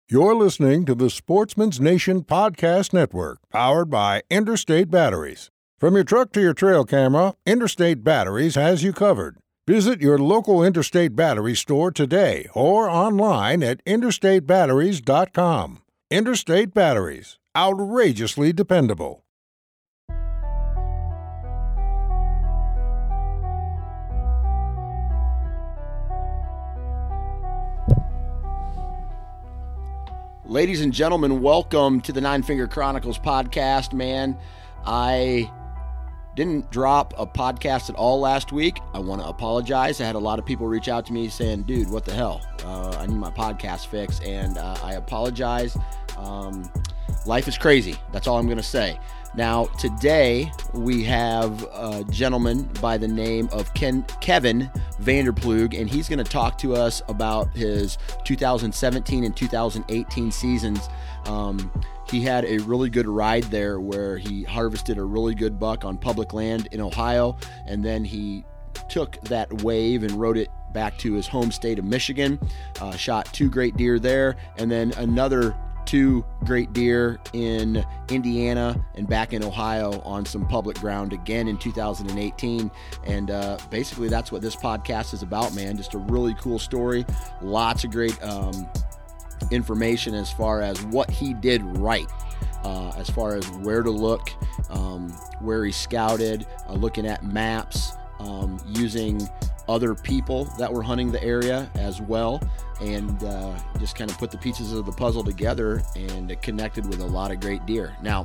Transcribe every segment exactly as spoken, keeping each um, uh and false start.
You're listening to the Sportsman's Nation Podcast Network, powered by Interstate Batteries. From your truck to your trail camera, Interstate Batteries has you covered. Visit your local Interstate Battery store today or online at interstate batteries dot com. Interstate Batteries, outrageously dependable. Ladies and gentlemen, welcome to the Nine Finger Chronicles podcast, man. I didn't drop a podcast at all last week. I want to apologize. I had a lot of people reach out to me saying, dude, what the hell? Uh, I need my podcast fixed, and uh, I apologize. Um, life is crazy. That's all I'm going to say. Now, today we have a gentleman by the name of Ken, Kevin Vanderploeg, and he's going to talk to us about his two thousand seventeen and two thousand eighteen seasons. Um, he had a really good ride there where he harvested a really good buck on public land in Ohio, and then he took that wave and rode it back to his home state of Michigan, uh, shot two great deer there, and then another two great deer in Indiana and back in Ohio on some public ground again in two thousand eighteen. And uh, basically that's what this podcast is about, man. Just a really cool story. Lots of great um, information as far as what he did right, uh, as far as where to look, um, where he scouted, uh, looking at maps, um, using other people that were hunting the area as well, and uh, just kind of put the pieces of the puzzle together and it connected with a lot of great deer. Now,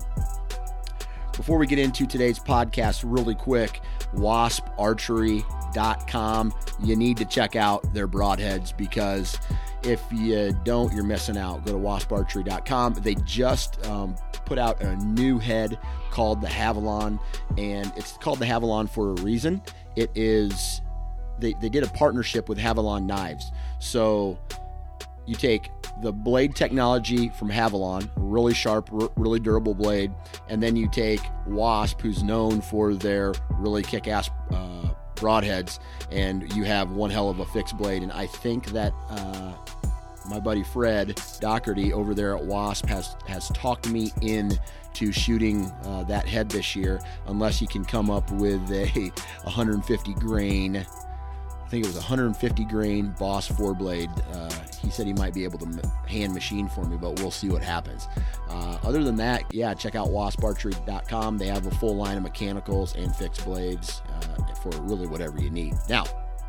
before we get into today's podcast, really quick, wasp archery dot com. You need to check out their broadheads, because if you don't, you're missing out. Go to wasp archery dot com. They just um, put out a new head called the Havalon, and it's called the Havalon for a reason. It is They, they did a partnership with Havalon Knives. So you take the blade technology from Havalon, really sharp, r- really durable blade, and then you take Wasp, who's known for their really kick-ass uh, broadheads, and you have one hell of a fixed blade. And I think that uh, my buddy Fred Doherty over there at Wasp has, has talked me in to shooting uh, that head this year, unless he can come up with a one hundred fifty grain, I think it was one hundred fifty grain Boss four blade. Uh, he said he might be able to hand machine for me, but we'll see what happens. Uh, other than that, yeah, check out wasp archery dot com. They have a full line of mechanicals and fixed blades uh, for really whatever you need. Now,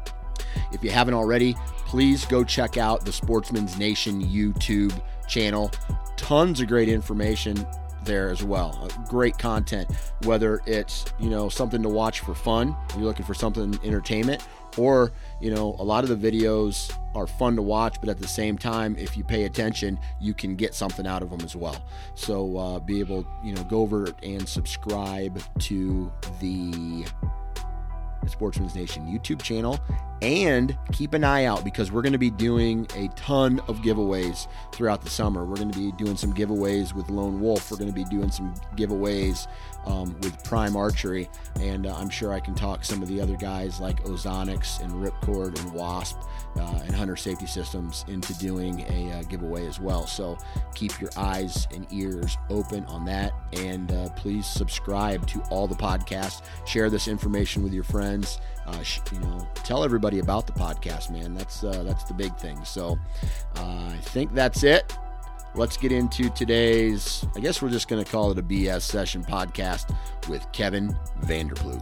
if you haven't already, please go check out the Sportsman's Nation YouTube channel. Tons of great information there as well. Uh, great content, whether it's, you know, something to watch for fun, you're looking for something entertainment, or, you know, a lot of the videos are fun to watch, but at the same time, if you pay attention, you can get something out of them as well. So uh, be able, you know, go over and subscribe to the Sportsman's Nation YouTube channel, and keep an eye out, because we're going to be doing a ton of giveaways throughout the summer. We're going to be doing some giveaways with Lone Wolf. We're going to be doing some giveaways um, with Prime Archery, and uh, I'm sure I can talk some of the other guys like Ozonics and Ripcord and Wasp uh, and Hunter Safety Systems into doing a uh, giveaway as well. So keep your eyes and ears open on that, and uh, please subscribe to all the podcasts. Share this information with your friends. Uh, sh- you know, tell everybody about the podcast, man. That's uh, that's the big thing. So uh, I think that's it. Let's get into today's, I guess we're just going to call it a B S session podcast with Kevin Vanderploeg.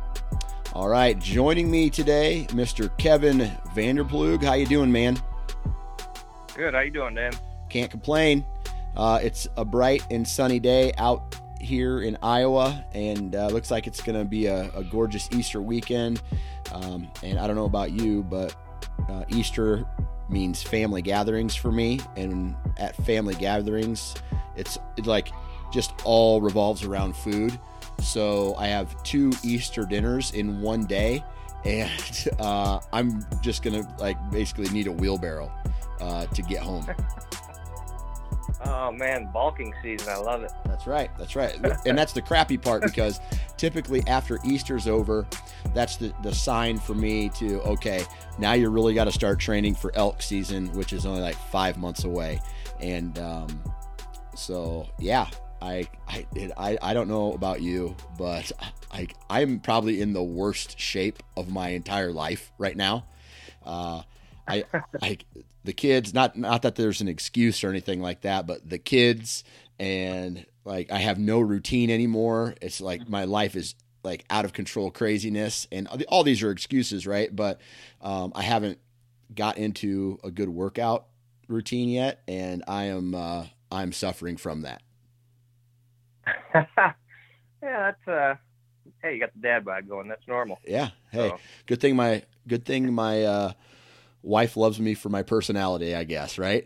All right, joining me today, Mister Kevin Vanderploeg. How you doing, man? Good. How you doing, Dan? Can't complain. Uh, it's a bright and sunny day out here in Iowa, and uh, looks like it's going to be a, a gorgeous Easter weekend. Um, and I don't know about you, but uh, Easter means family gatherings for me, and at family gatherings, it's, it's like just all revolves around food. So I have two Easter dinners in one day, and uh, I'm just gonna like basically need a wheelbarrow uh, to get home. Oh man, bulking season, I love it. That's right, that's right. And that's the crappy part, because typically after Easter's over, that's the, the sign for me to, okay, now you really got to start training for elk season, which is only like five months away. And um, so, yeah, I I, it, I I don't know about you, but I I'm probably in the worst shape of my entire life right now. Uh, I I the kids, not not that there's an excuse or anything like that, but the kids, and like I have no routine anymore. It's like my life is like out of control craziness, and all these are excuses, right? But um, I haven't got into a good workout routine yet, and I am uh, I'm suffering from that. Yeah, that's uh hey, you got the dad bod going. That's normal. Yeah. Hey, So, good thing my good thing my uh, wife loves me for my personality, I guess, right?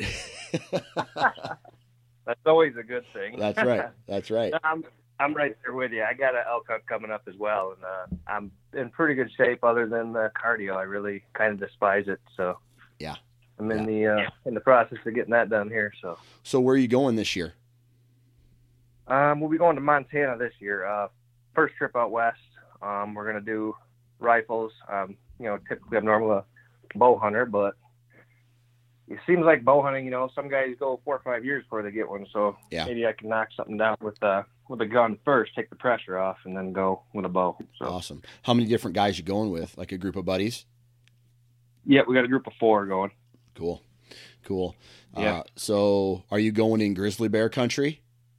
that's always a good thing. That's right. That's right. I'm I'm right there with you. I got an elk hunt coming up as well, and uh, I'm in pretty good shape. Other than the cardio, I really kind of despise it. So Yeah. I'm in Yeah. the uh, in the process of getting that done here. So So where are you going this year? um, we'll be going to Montana this year. Uh, first trip out west. Um, we're gonna do rifles. Um, you know, typically I'm normally a bow hunter, but it seems like bow hunting, you know, some guys go four or five years before they get one. So Yeah. maybe I can knock something down with uh with a gun first, take the pressure off, and then go with a bow. So Awesome. How many different guys you going with? Like a group of buddies? yeah, we got a group of four going. Cool. Cool. Yeah. Uh, so are you going in grizzly bear country?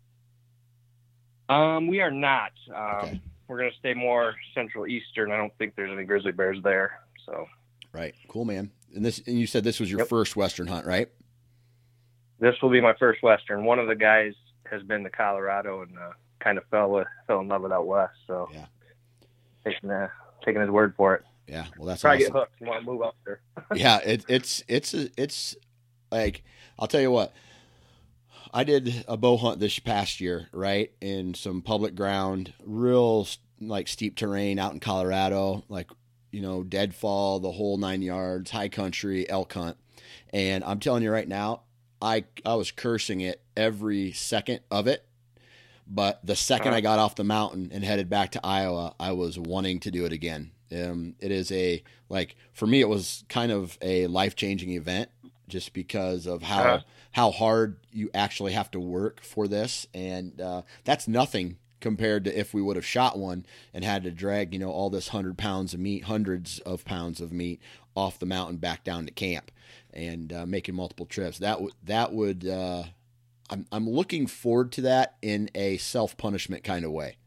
Um, we are not. Um, Okay. We're gonna stay more central eastern. I don't think there's any grizzly bears there. So Right. Cool, man. And this, and you said this was your Yep. first Western hunt, right? this will be my first Western. One of the guys has been to Colorado and uh, kind of fell with fell in love with out west. So Yeah. taking uh, taking his word for it. Yeah. Well, that's Probably awesome. get hooked. You want to move up there? Yeah, it, it's it's it's like I'll tell you what. I did a bow hunt this past year, right, in some public ground, real like steep terrain out in Colorado, like you know deadfall, the whole nine yards, high country elk hunt, and I'm telling you right now, I I was cursing it every second of it. But the second I got off the mountain and headed back to Iowa, I was wanting to do it again. Um, it is a, like, for me, it was kind of a life-changing event just because of how, Uh-huh. how hard you actually have to work for this. And uh, that's nothing compared to if we would have shot one and had to drag, you know, all this hundred pounds of meat, hundreds of pounds of meat off the mountain back down to camp and uh, making multiple trips. That would, that would, uh, I'm I'm looking forward to that in a self-punishment kind of way.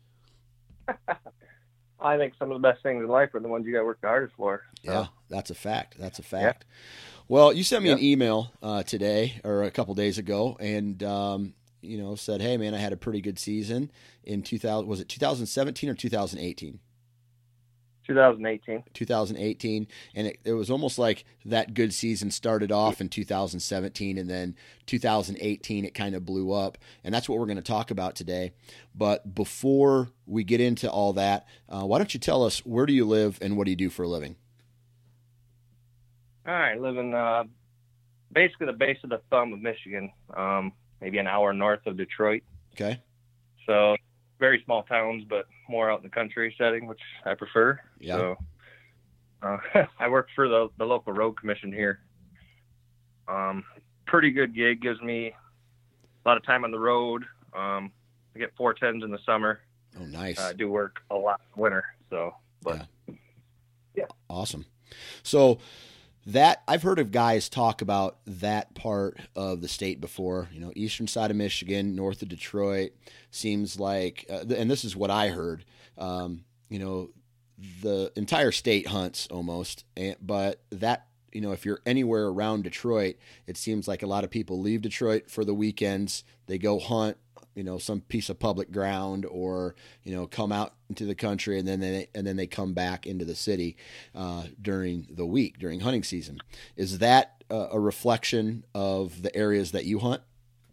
I think some of the best things in life are the ones you got to work the hardest for. So, Yeah, that's a fact. That's a fact. Well, you sent me Yeah. an email uh, today or a couple days ago, and um, you know said, "Hey, man, I had a pretty good season in two thousand. Was it two thousand seventeen or two thousand eighteen? twenty eighteen. two thousand eighteen, and it, it was almost like that good season started off in two thousand seventeen, and then two thousand eighteen it kind of blew up, and that's what we're going to talk about today. But before we get into all that, uh, why don't you tell us, where do you live and what do you do for a living? All right, live in uh, basically the base of the thumb of Michigan, um, maybe an hour north of Detroit. Okay. So very small towns, but more out in the country setting, which I prefer. Yeah. So uh, I work for the, the local road commission here. Um, pretty good gig, gives me a lot of time on the road. Um, I get four tens in the summer. Oh, nice. I do work a lot in the winter. So, but yeah. Awesome. So that, I've heard of guys talk about that part of the state before, you know, eastern side of Michigan, north of Detroit, seems like, uh, and this is what I heard, um, you know, the entire state hunts almost, and, but that, you know, if you're anywhere around Detroit, it seems like a lot of people leave Detroit for the weekends. They go hunt, you know, some piece of public ground, or, you know, come out into the country, and then they, and then they come back into the city uh, during the week, during hunting season. Is that uh, a reflection of the areas that you hunt?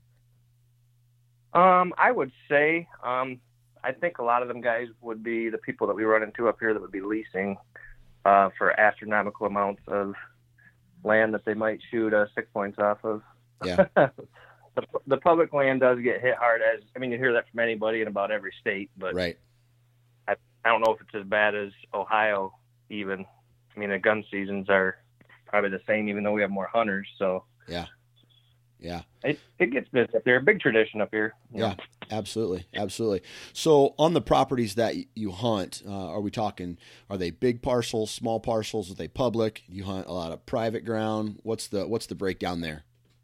Um, I would say, um, I think a lot of them guys would be the people that we run into up here that would be leasing uh, for astronomical amounts of land that they might shoot uh, six points off of. Yeah. the, the public land does get hit hard, as I mean, you hear that from anybody in about every state, but Right. I, I don't know if it's as bad as Ohio even. I mean, the gun seasons are probably the same, even though we have more hunters. So Yeah. Yeah. It it gets busy up there. A big tradition up here. Yeah, absolutely. Absolutely. So on the properties that you hunt, uh, are we talking, are they big parcels, small parcels? Are they public? You hunt a lot of private ground. What's the, what's the breakdown there?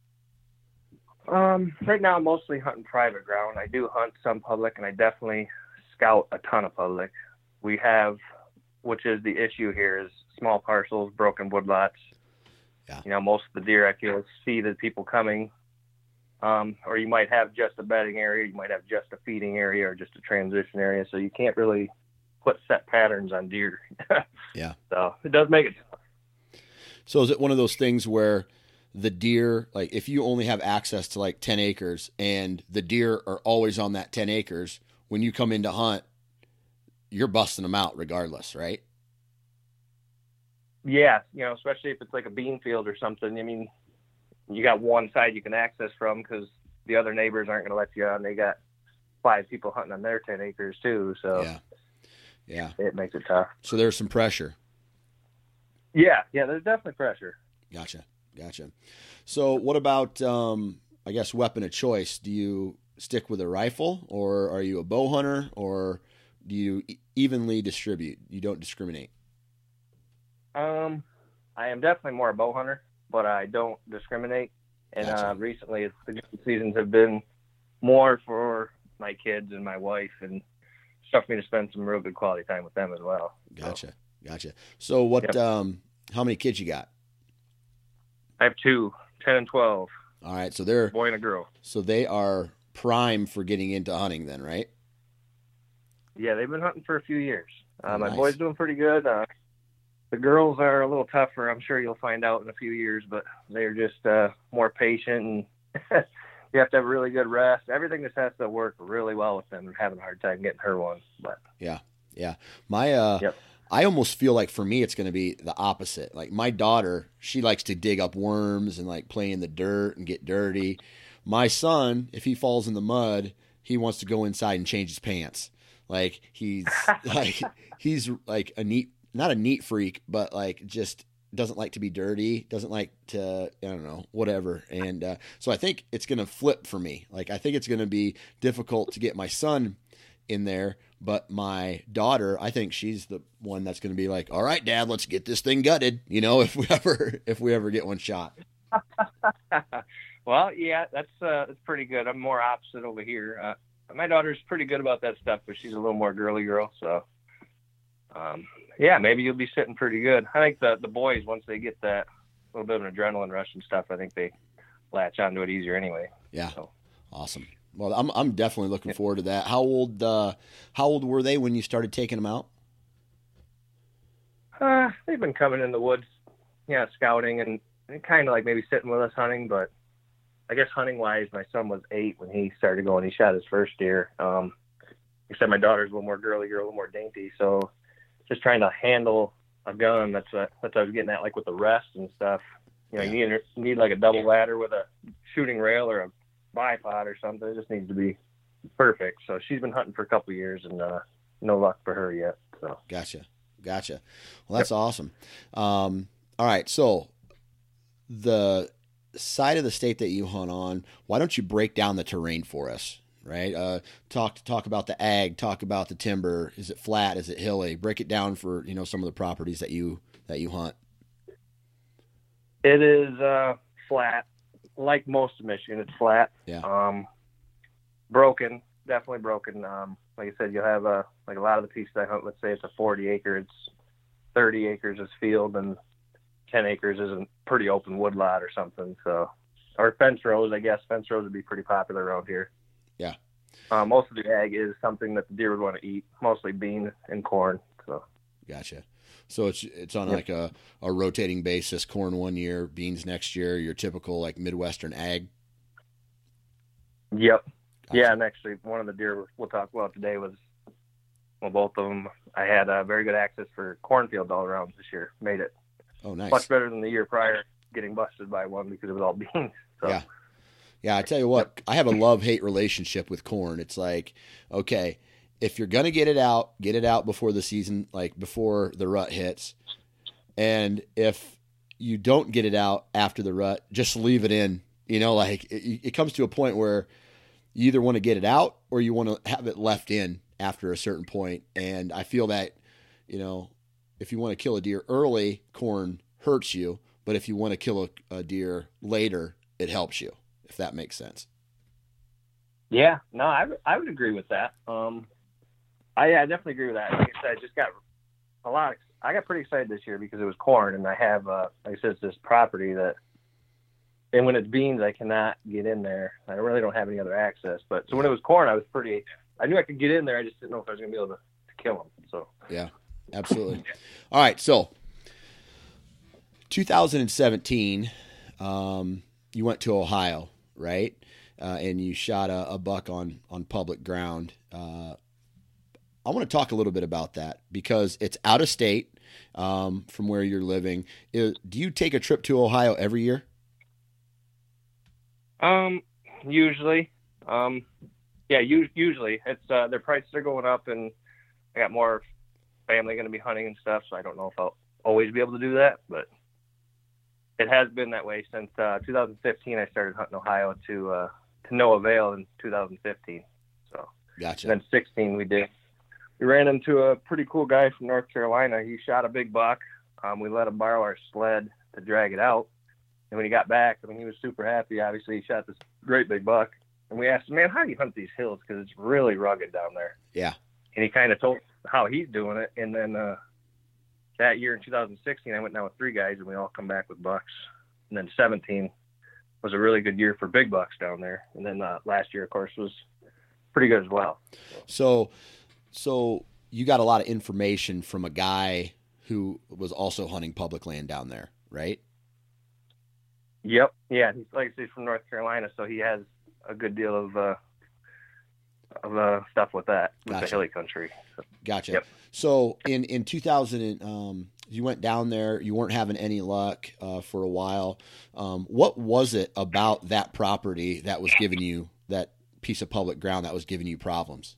Um, right now I'm mostly hunting private ground. I do hunt some public, and I definitely scout a ton of public. We have, which is the issue here, is small parcels, broken woodlots. Yeah. You know, most of the deer I feel see the people coming. Um, or you might have just a bedding area, you might have just a feeding area, or just a transition area. So you can't really put set patterns on deer. Yeah. So it does make it tough. So is it one of those things where the deer, like if you only have access to like ten acres and the deer are always on that ten acres, when you come in to hunt, you're busting them out regardless, right? Yeah. You know, especially if it's like a bean field or something. I mean, you got one side you can access from because the other neighbors aren't going to let you on. They got five people hunting on their ten acres too. So yeah, yeah, it makes it tough. So there's some pressure. Yeah. Yeah. There's definitely pressure. Gotcha. Gotcha. So what about, um, I guess, weapon of choice? Do you stick with a rifle, or are you a bow hunter, or do you evenly distribute? You don't discriminate? Um, I am definitely more a bow hunter, but I don't discriminate. And Gotcha. uh, recently, it's, the seasons have been more for my kids and my wife, and stuff for me to spend some real good quality time with them as well. Gotcha. So, Gotcha. So what, yep. um, how many kids you got? I have two, ten and twelve. All right. So they're, a boy and a girl. So they are prime for getting into hunting then, right? Yeah, they've been hunting for a few years. Uh, Oh, my nice. boy's doing pretty good. Uh, the girls are a little tougher. I'm sure you'll find out in a few years, but they're just uh, more patient, and you have to have a really good rest. Everything just has to work really well with them. I'm having a hard time getting her one. But Yeah. Yeah. My, uh, Yep. I almost feel like for me, it's going to be the opposite. Like my daughter, she likes to dig up worms and like play in the dirt and get dirty. My son, if he falls in the mud, he wants to go inside and change his pants. Like he's like, he's like a neat, not a neat freak, but like just doesn't like to be dirty, doesn't like to, I don't know, whatever. And uh, so I think it's going to flip for me. Like I think it's going to be difficult to get my son in there, but my daughter, I think she's the one that's going to be like, all right, Dad, let's get this thing gutted. You know, if we ever, if we ever get one shot. Well, yeah, that's, uh, that's pretty good. I'm more opposite over here. Uh, my daughter's pretty good about that stuff, but she's a little more girly girl. So, um, yeah, maybe you'll be sitting pretty good. I think the, the boys, once they get that little bit of an adrenaline rush and stuff, I think they latch onto it easier anyway. Yeah. So. Awesome. Well, I'm I'm definitely looking forward to that. How old uh, how old were they when you started taking them out? Uh, they've been coming in the woods, yeah, scouting and, and kind of like maybe sitting with us hunting. But I guess hunting wise, my son was eight when he started going. He shot his first deer. Um, except my daughter's a little more girly girl, a little more dainty. So just trying to handle a gun. That's what, that's what I was getting at, like with the rest and stuff. You know, Yeah. you need you need like a double ladder with a shooting rail or a bipod or something. It just needs to be perfect. So she's been hunting for a couple of years, and uh, no luck for her yet. So Gotcha. Gotcha. Well, that's yep. awesome. Um, all right. So the side of the state that you hunt on, why don't you break down the terrain for us? Right. Uh, talk, talk about the ag, talk about the timber. Is it flat? Is it hilly? Break it down for, you know, some of the properties that you, that you hunt. It is uh, flat. Like most of Michigan, it's flat. Yeah. Um, broken, definitely broken. Um, like I said, you'll have a, like a lot of the pieces I hunt, let's say it's a forty acre, it's thirty acres is field and ten acres is a pretty open woodlot or something. So, or fence rows, I guess. Fence rows would be pretty popular around here. Yeah. Um, most of the ag is something that the deer would want to eat, mostly beans and corn. So. Gotcha. So it's it's on yep. like a, a rotating basis, corn one year, beans next year, your typical like Midwestern ag? Yep. Gotcha. Yeah, and actually one of the deer we'll talk about today was, well, both of them, I had uh, very good access for cornfields all around this year. Made it oh, nice. much better than the year prior, getting busted by one because it was all beans. So. Yeah. Yeah, I tell you what, I have a love-hate relationship with corn. It's like, okay, if you're going to get it out, get it out before the season, like before the rut hits. And if you don't get it out after the rut, just leave it in You know, like it, it comes to a point where you either want to get it out or you want to have it left in after a certain point. And I feel that, you know, if you want to kill a deer early, corn hurts you. But if you want to kill a, a deer later, it helps you, if that makes sense. Yeah, no, I, I would agree with that. Um, I, yeah, I definitely agree with that. Like I said, I just got a lot. Of, I got pretty excited this year because it was corn, and I have, uh, like I said, it's this property that, and when it's beans, I cannot get in there. I really don't have any other access. But so when it was corn, I was pretty. I knew I could get in there. I just didn't know if I was going to be able to, to kill them. So yeah, absolutely. All right, so two thousand seventeen, um, you went to Ohio, right? Uh, and you shot a, a buck on on public ground. Uh, I want to talk a little bit about that because it's out of state um, from where you're living. Is, do you take a trip to Ohio every year? Um, usually, um, yeah, u- usually it's, uh, their prices are going up and I got more family going to be hunting and stuff. So I don't know if I'll always be able to do that, but it has been that way since, uh, two thousand fifteen. I started hunting Ohio to, uh, to no avail in two thousand fifteen. So gotcha. And then sixteen, we did, we ran into a pretty cool guy from North Carolina. He shot a big buck. Um, we let him borrow our sled to drag it out. And when he got back, I mean, he was super happy. Obviously, he shot this great big buck. And we asked him, man, how do you hunt these hills? Because it's really rugged down there. Yeah. And he kind of told how he's doing it. And then uh, that year in two thousand sixteen, I went down with three guys, and we all come back with bucks. And then seventeen was a really good year for big bucks down there. And then uh, last year, of course, was pretty good as well. So, so you got a lot of information from a guy who was also hunting public land down there, right? Yep. Yeah. He's like I said, he's from North Carolina, so he has a good deal of uh, of uh, stuff with that, with Gotcha. the hilly country. So, gotcha. Yep. So in in two thousand, um, you went down there. You weren't having any luck uh, for a while. Um, what was it about that property that was giving you that piece of public ground that was giving you problems?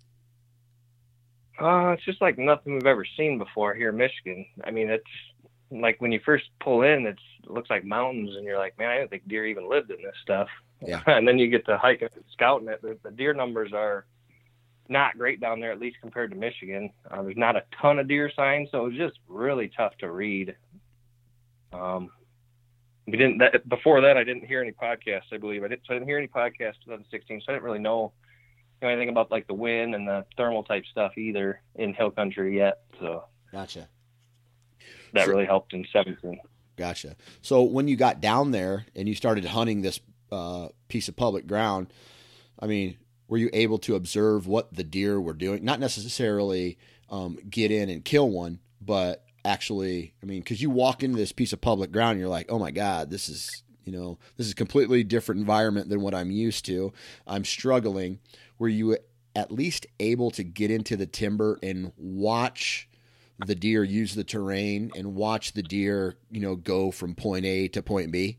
Uh, it's just like nothing we've ever seen before here in Michigan. I mean, it's like when you first pull in, it's, it looks like mountains, and you're like, man, I didn't think deer even lived in this stuff. Yeah. And then you get to hiking and scouting it. The, the deer numbers are not great down there, at least compared to Michigan. Uh, there's not a ton of deer signs, so it was just really tough to read. Um, we didn't that, before that. I didn't hear any podcasts. I believe I didn't. So I didn't hear any podcasts in twenty sixteen. So I didn't really know, you know anything about like the wind and the thermal type stuff either in hill country yet. So Gotcha. that So- really helped in seventeen. Gotcha. So when you got down there and you started hunting this uh, piece of public ground, I mean, were you able to observe what the deer were doing? Not necessarily um, get in and kill one, but actually, I mean, because you walk into this piece of public ground and you're like, oh my God, this is, you know, this is a completely different environment than what I'm used to. I'm struggling. Were you at least able to get into the timber and watch the deer use the terrain and watch the deer, you know, go from point A to point B?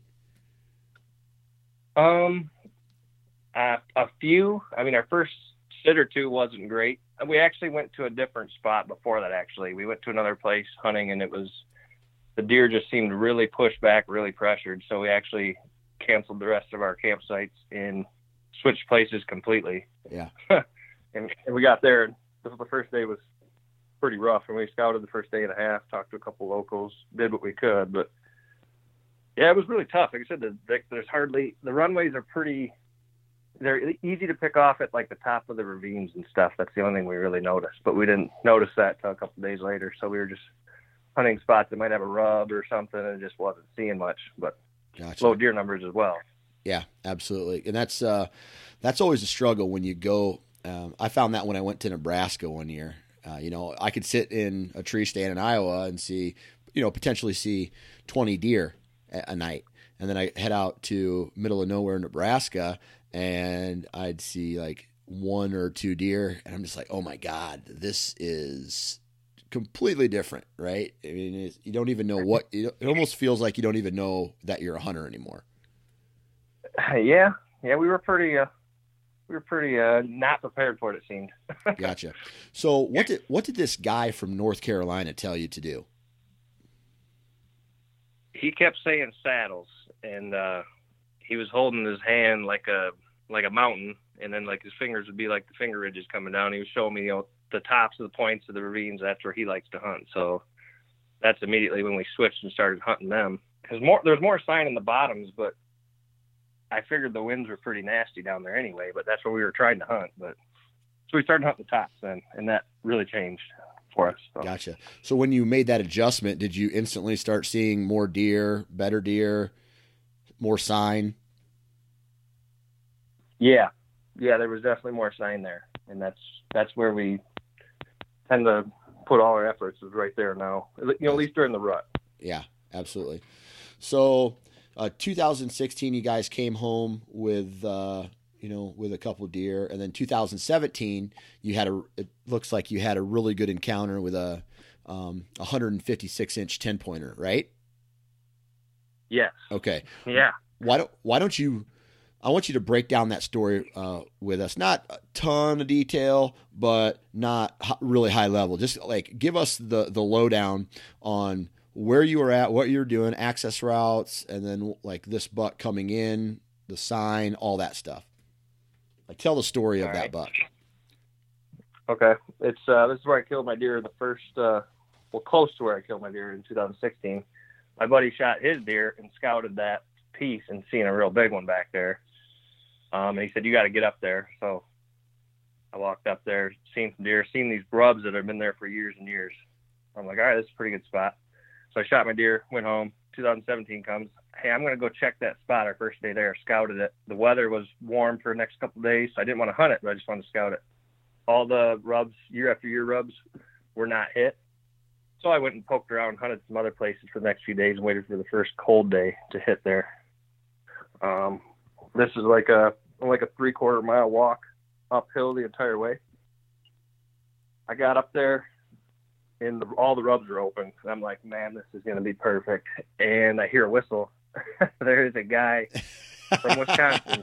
Um, uh, a few. I mean, our first sit or two wasn't great. We actually went to a different spot before that. Actually, we went to another place hunting, and it was the deer just seemed really pushed back, really pressured. So we actually canceled the rest of our campsites and switched places completely. Yeah. and, and we got there. The, the first day was pretty rough, and we scouted the first day and a half, talked to a couple locals, did what we could, but yeah, it was really tough. Like I said, the, the, there's hardly, the runways are pretty, they're easy to pick off at like the top of the ravines and stuff. That's the only thing we really noticed, but we didn't notice that till a couple of days later. So we were just hunting spots that might have a rub or something and just wasn't seeing much, but Gotcha. low deer numbers as well. Yeah, absolutely. And that's, uh, that's always a struggle when you go. Um, I found that when I went to Nebraska one year. Uh, you know, I could sit in a tree stand in Iowa and see, you know, potentially see twenty deer a, a night. And then I head out to middle of nowhere, Nebraska, and I'd see like one or two deer. And I'm just like, oh my God, this is completely different, right? I mean, it's, you don't even know what, it almost feels like you don't even know that you're a hunter anymore. Yeah. Yeah. We were pretty, uh, we were pretty, uh, not prepared for it, it seemed. Gotcha. So what did, what did this guy from North Carolina tell you to do? He kept saying saddles, and, uh, he was holding his hand like a like a mountain, and then like his fingers would be like the finger ridges coming down. He was showing me, you know, the tops of the points of the ravines. That's where he likes to hunt. So that's immediately when we switched and started hunting them. Because more there's more sign in the bottoms, but I figured the winds were pretty nasty down there anyway. But that's where we were trying to hunt. But so we started hunting the tops then, and that really changed for us. So. Gotcha. So when you made that adjustment, did you instantly start seeing more deer, better deer, more sign? Yeah, yeah, there was definitely more sign there, and that's that's where we tend to put all our efforts is right there now. You know, at least during the rut. Yeah, absolutely. So, uh, two thousand sixteen, you guys came home with uh, you know with a couple of deer, and then two thousand seventeen, you had a. It looks like you had a really good encounter with a um, one fifty-six inch ten pointer, right? Yes. Okay. Yeah. Why don't Why don't you? I want you to break down that story uh, with us. Not a ton of detail, but not h- really high level. Just like give us the, the lowdown on where you were at, what you were doing, access routes, and then like this buck coming in, the sign, all that stuff. Like tell the story of all that right. buck. Okay. It's uh, this is where I killed my deer the first, uh, well, close to where I killed my deer in two thousand sixteen. My buddy shot his deer and scouted that piece and seen a real big one back there. Um, and he said, you got to get up there. So I walked up there, seen some deer, seen these grubs that have been there for years and years. I'm like, all right, this is a pretty good spot. So I shot my deer, went home. two thousand seventeen comes. Hey, I'm going to go check that spot our first day there. Scouted it. The weather was warm for the next couple of days, so I didn't want to hunt it, but I just wanted to scout it. All the rubs, year after year rubs, were not hit. So I went and poked around, hunted some other places for the next few days and waited for the first cold day to hit there. Um, this is like a like a three quarter mile walk uphill the entire way. I got up there and the, all the rubs are open. And I'm like, man, this is going to be perfect. And I hear a whistle. There's a guy from Wisconsin.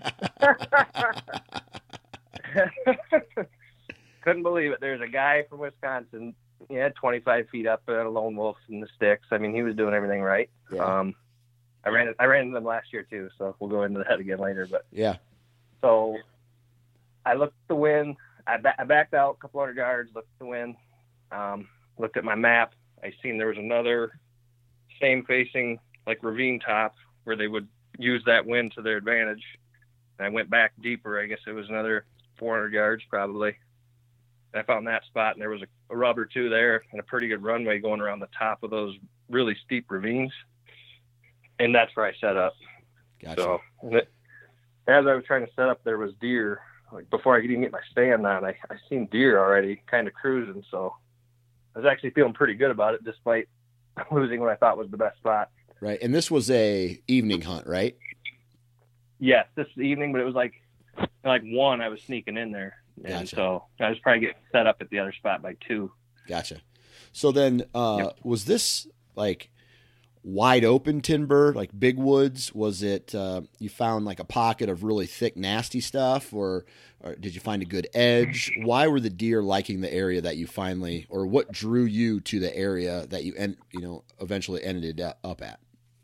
Couldn't believe it. There's a guy from Wisconsin. He had twenty-five feet up at a lone wolf in the sticks. I mean, he was doing everything right. Yeah. Um, I ran I ran into them last year too, so we'll go into that again later. But Yeah. so I looked at the wind. I, ba- I backed out a couple hundred yards, looked at the wind, um, looked at my map. I seen there was another same facing like ravine top where they would use that wind to their advantage. And I went back deeper. I guess it was another four hundred yards probably. And I found that spot, and there was a, a rub or two there and a pretty good runway going around the top of those really steep ravines. And that's where I set up. Gotcha. So it, as I was trying to set up, there was deer. Like before I could even get my stand on, I, I seen deer already kind of cruising. So I was actually feeling pretty good about it, despite losing what I thought was the best spot. Right. And this was a evening hunt, right? Yes, this evening, but it was like like one. I was sneaking in there, and Gotcha. so I was probably getting set up at the other spot by two. Gotcha. So then, uh, Yep. was this like wide open timber, like big woods? Was it, uh, you found like a pocket of really thick, nasty stuff, or, or did you find a good edge? Why were the deer liking the area that you finally, or what drew you to the area that you end, you know, eventually ended up at?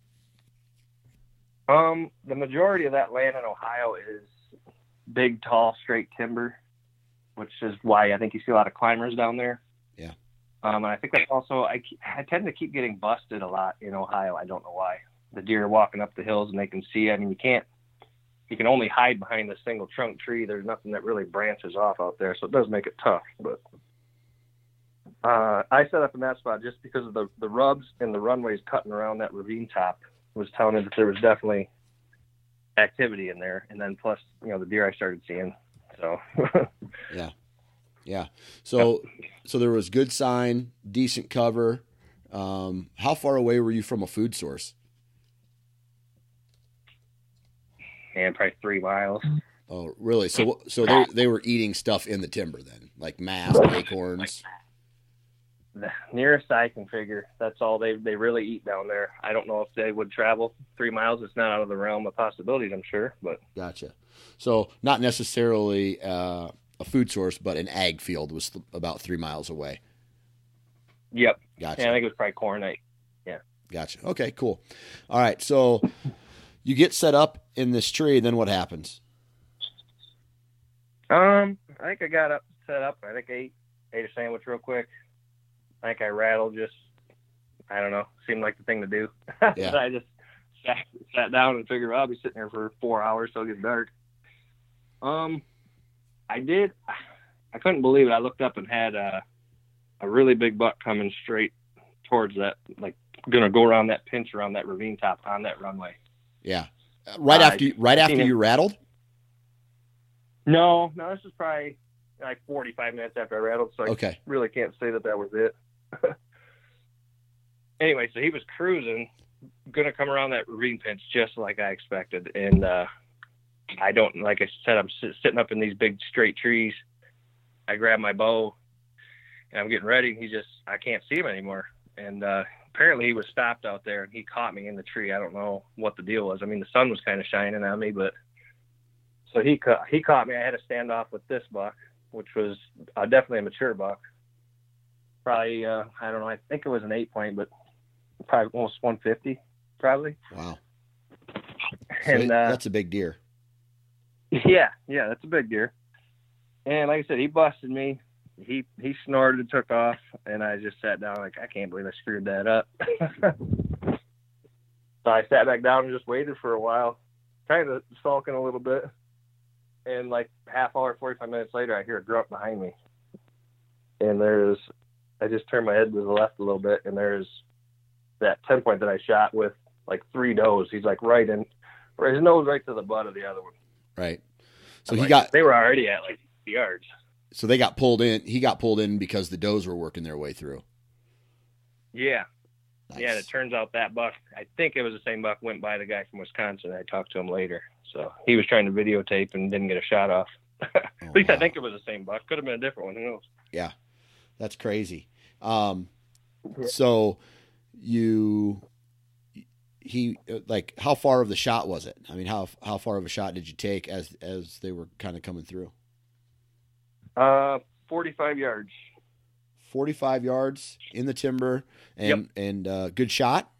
Um, the majority of that land in Ohio is big, tall, straight timber, which is why I think you see a lot of climbers down there. Yeah. Um, and I think that's also, I, I tend to keep getting busted a lot in Ohio. I don't know why. The deer are walking up the hills and they can see. I mean, you can't, you can only hide behind a single trunk tree. There's nothing that really branches off out there. So it does make it tough. But uh, I set up in that spot just because of the, the rubs and the runways cutting around that ravine top was telling me that there was definitely activity in there. And then plus, you know, the deer I started seeing. So Yeah. Yeah. So, so there was good sign, decent cover. Um, how far away were you from a food source? and probably three miles. Oh, really? So, so they they were eating stuff in the timber then, like mast, acorns. The nearest I can figure, that's all they they really eat down there. I don't know if they would travel three miles. It's not out of the realm of possibilities, I'm sure. But Gotcha. So not necessarily uh, a food source, but an ag field was th- about three miles away. yep, Gotcha. yeah, I think it was probably corn. I, yeah, Gotcha. Okay, cool. All right. So you get set up in this tree, then what happens? Um, I think I got up set up. I think I ate ate a sandwich real quick. I think I rattled. Just I don't know. Seemed like the thing to do. Yeah. So I just sat, sat down and figured well, I'll be sitting here for four hours till it gets dark. Um, I did. I couldn't believe it. I looked up and had a a really big buck coming straight towards that, like gonna go around that pinch around that ravine top on that runway. Yeah. Right Uh, after you, right after him- you rattled? No, no, this was probably like forty-five minutes after I rattled, so I Okay. really can't say that that was it. Anyway, so he was cruising, gonna come around that ravine pinch just like I expected, and uh, I don't, like I said, I'm sit- sitting up in these big straight trees. I grab my bow, and I'm getting ready. And he just, I can't see him anymore, and uh, apparently he was stopped out there, and he caught me in the tree. I don't know what the deal was. I mean, the sun was kind of shining on me, but so he caught he caught me. I had to stand off with this buck, which was uh, definitely a mature buck. Probably, uh, I don't know. I think it was an eight point, but probably almost one fifty, probably. Wow. So And uh, that's a big deer. yeah, yeah, that's a big deer. And like I said, he busted me. He he snorted and took off, and I just sat down like, I can't believe I screwed that up. So I sat back down and just waited for a while, kind of sulking a little bit. And like half hour, forty-five minutes later, I hear a grunt behind me. And there's, I just turned my head to the left a little bit, and there's that ten point that I shot with like three does. He's like right in, or his nose right to the butt of the other one. Right. So I'm he like, got, they were already at like yards. so they got pulled in. He got pulled in because the does were working their way through. Yeah. Nice. Yeah, and it turns out that buck, I think it was the same buck, went by the guy from Wisconsin. I talked to him later. So he was trying to videotape and didn't get a shot off. At Oh, least wow. I think it was the same buck. Could have been a different one. Who knows? Yeah. That's crazy. Um, Yeah. so you, he, like, how far of the shot was it? I mean, how, how far of a shot did you take as, as they were kind of coming through? Uh, forty-five yards. forty-five yards in the timber and, and, uh, good shot.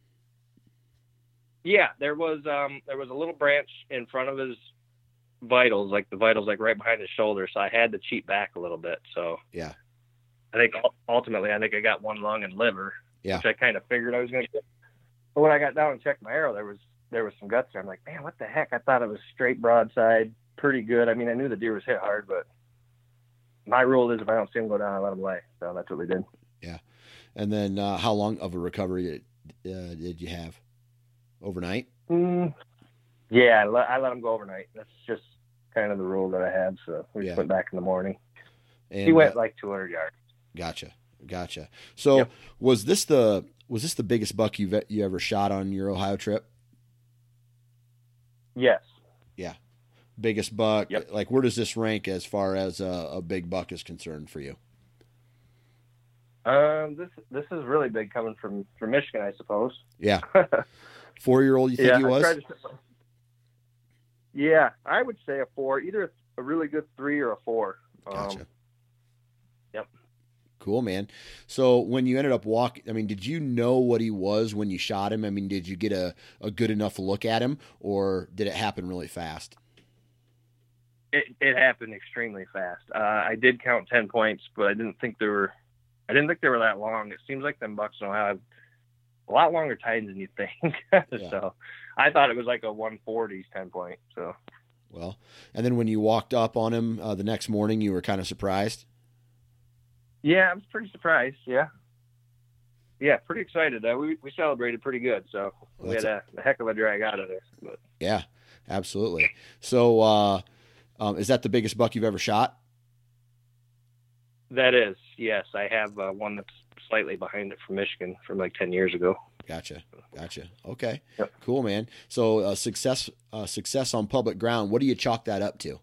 Yeah, there was um there was a little branch in front of his vitals, like the vitals, like right behind his shoulder. So I had to cheat back a little bit. So Yeah. I think ultimately, I think I got one lung and liver, Yeah. which I kind of figured I was going to get. But when I got down and checked my arrow, there was there was some guts there. I'm like, man, what the heck? I thought it was straight broadside, pretty good. I mean, I knew the deer was hit hard, but my rule is if I don't see him go down, I let him lay. So that's what we did. And then, uh, how long of a recovery uh, did you have? Overnight? Mm, yeah, I let, I let him go overnight. That's just kind of the rule that I had. So we just Yeah. went back in the morning. And, He went uh, like two hundred yards. Gotcha. Gotcha. So Yep. was this the, was this the biggest buck you've, e- you ever shot on your Ohio trip? Yes. Biggest buck? Yep. Like, where does this rank as far as a, a big buck is concerned for you? Um, this this is really big coming from, from Michigan, I suppose. Yeah. Four-year-old, you think yeah, he I was? tried to- yeah, I would say a four, either a really good three or a four. Gotcha. Um, yep. Cool, man. So when you ended up walking, I mean, did you know what he was when you shot him? I mean, did you get a, a good enough look at him, or did it happen really fast? It it happened extremely fast. Uh, I did count ten points, but I didn't think they were. I didn't think they were that long. It seems like them bucks in Ohio have a lot longer tines than you think. So I thought it was like a one forties ten point. So Well, and then when you walked up on him uh, the next morning, you were kind of surprised. yeah, I was pretty surprised. Yeah, yeah, pretty excited. Uh, we we celebrated pretty good. So we That's had a, a heck of a drag out of this. But Yeah, absolutely. So, uh, um, is that the biggest buck you've ever shot? that is, yes, I have uh, one that's slightly behind it from Michigan from like ten years ago. Gotcha. Gotcha. Okay. Yep. Cool, man. So, uh, success, uh, success on public ground. What do you chalk that up to?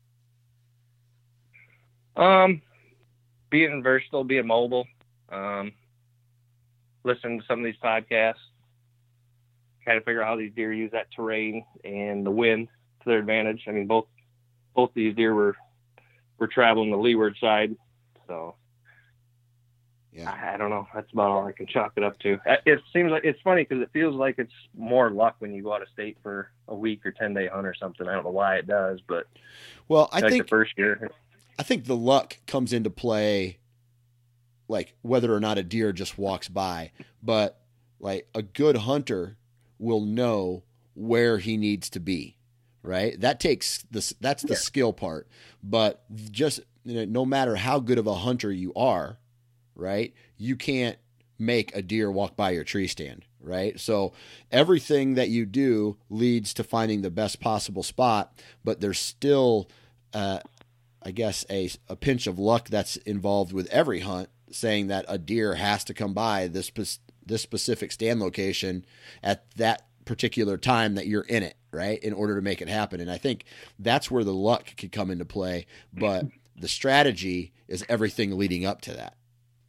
Um, being versatile, being mobile, um, listening to some of these podcasts, kind of figure out how these deer use that terrain and the wind to their advantage. I mean, both both these deer were were traveling the leeward side, so Yeah. I, I don't know. That's about all I can chalk it up to. It seems like it's funny because it feels like it's more luck when you go out of state for a week or ten day hunt or something. I don't know why it does, but well, I like think the first year, I think the luck comes into play, like whether or not a deer just walks by, but like a good hunter will know where he needs to be, right? That takes this, that's the yeah. skill part, but just, you know, no matter how good of a hunter you are, right? You can't make a deer walk by your tree stand, right? So everything that you do leads to finding the best possible spot, but there's still, uh, I guess, a, a pinch of luck that's involved with every hunt, saying that a deer has to come by this this specific stand location at that particular time that you're in it, right, in order to make it happen. And I think that's where the luck could come into play, but the strategy is everything leading up to that.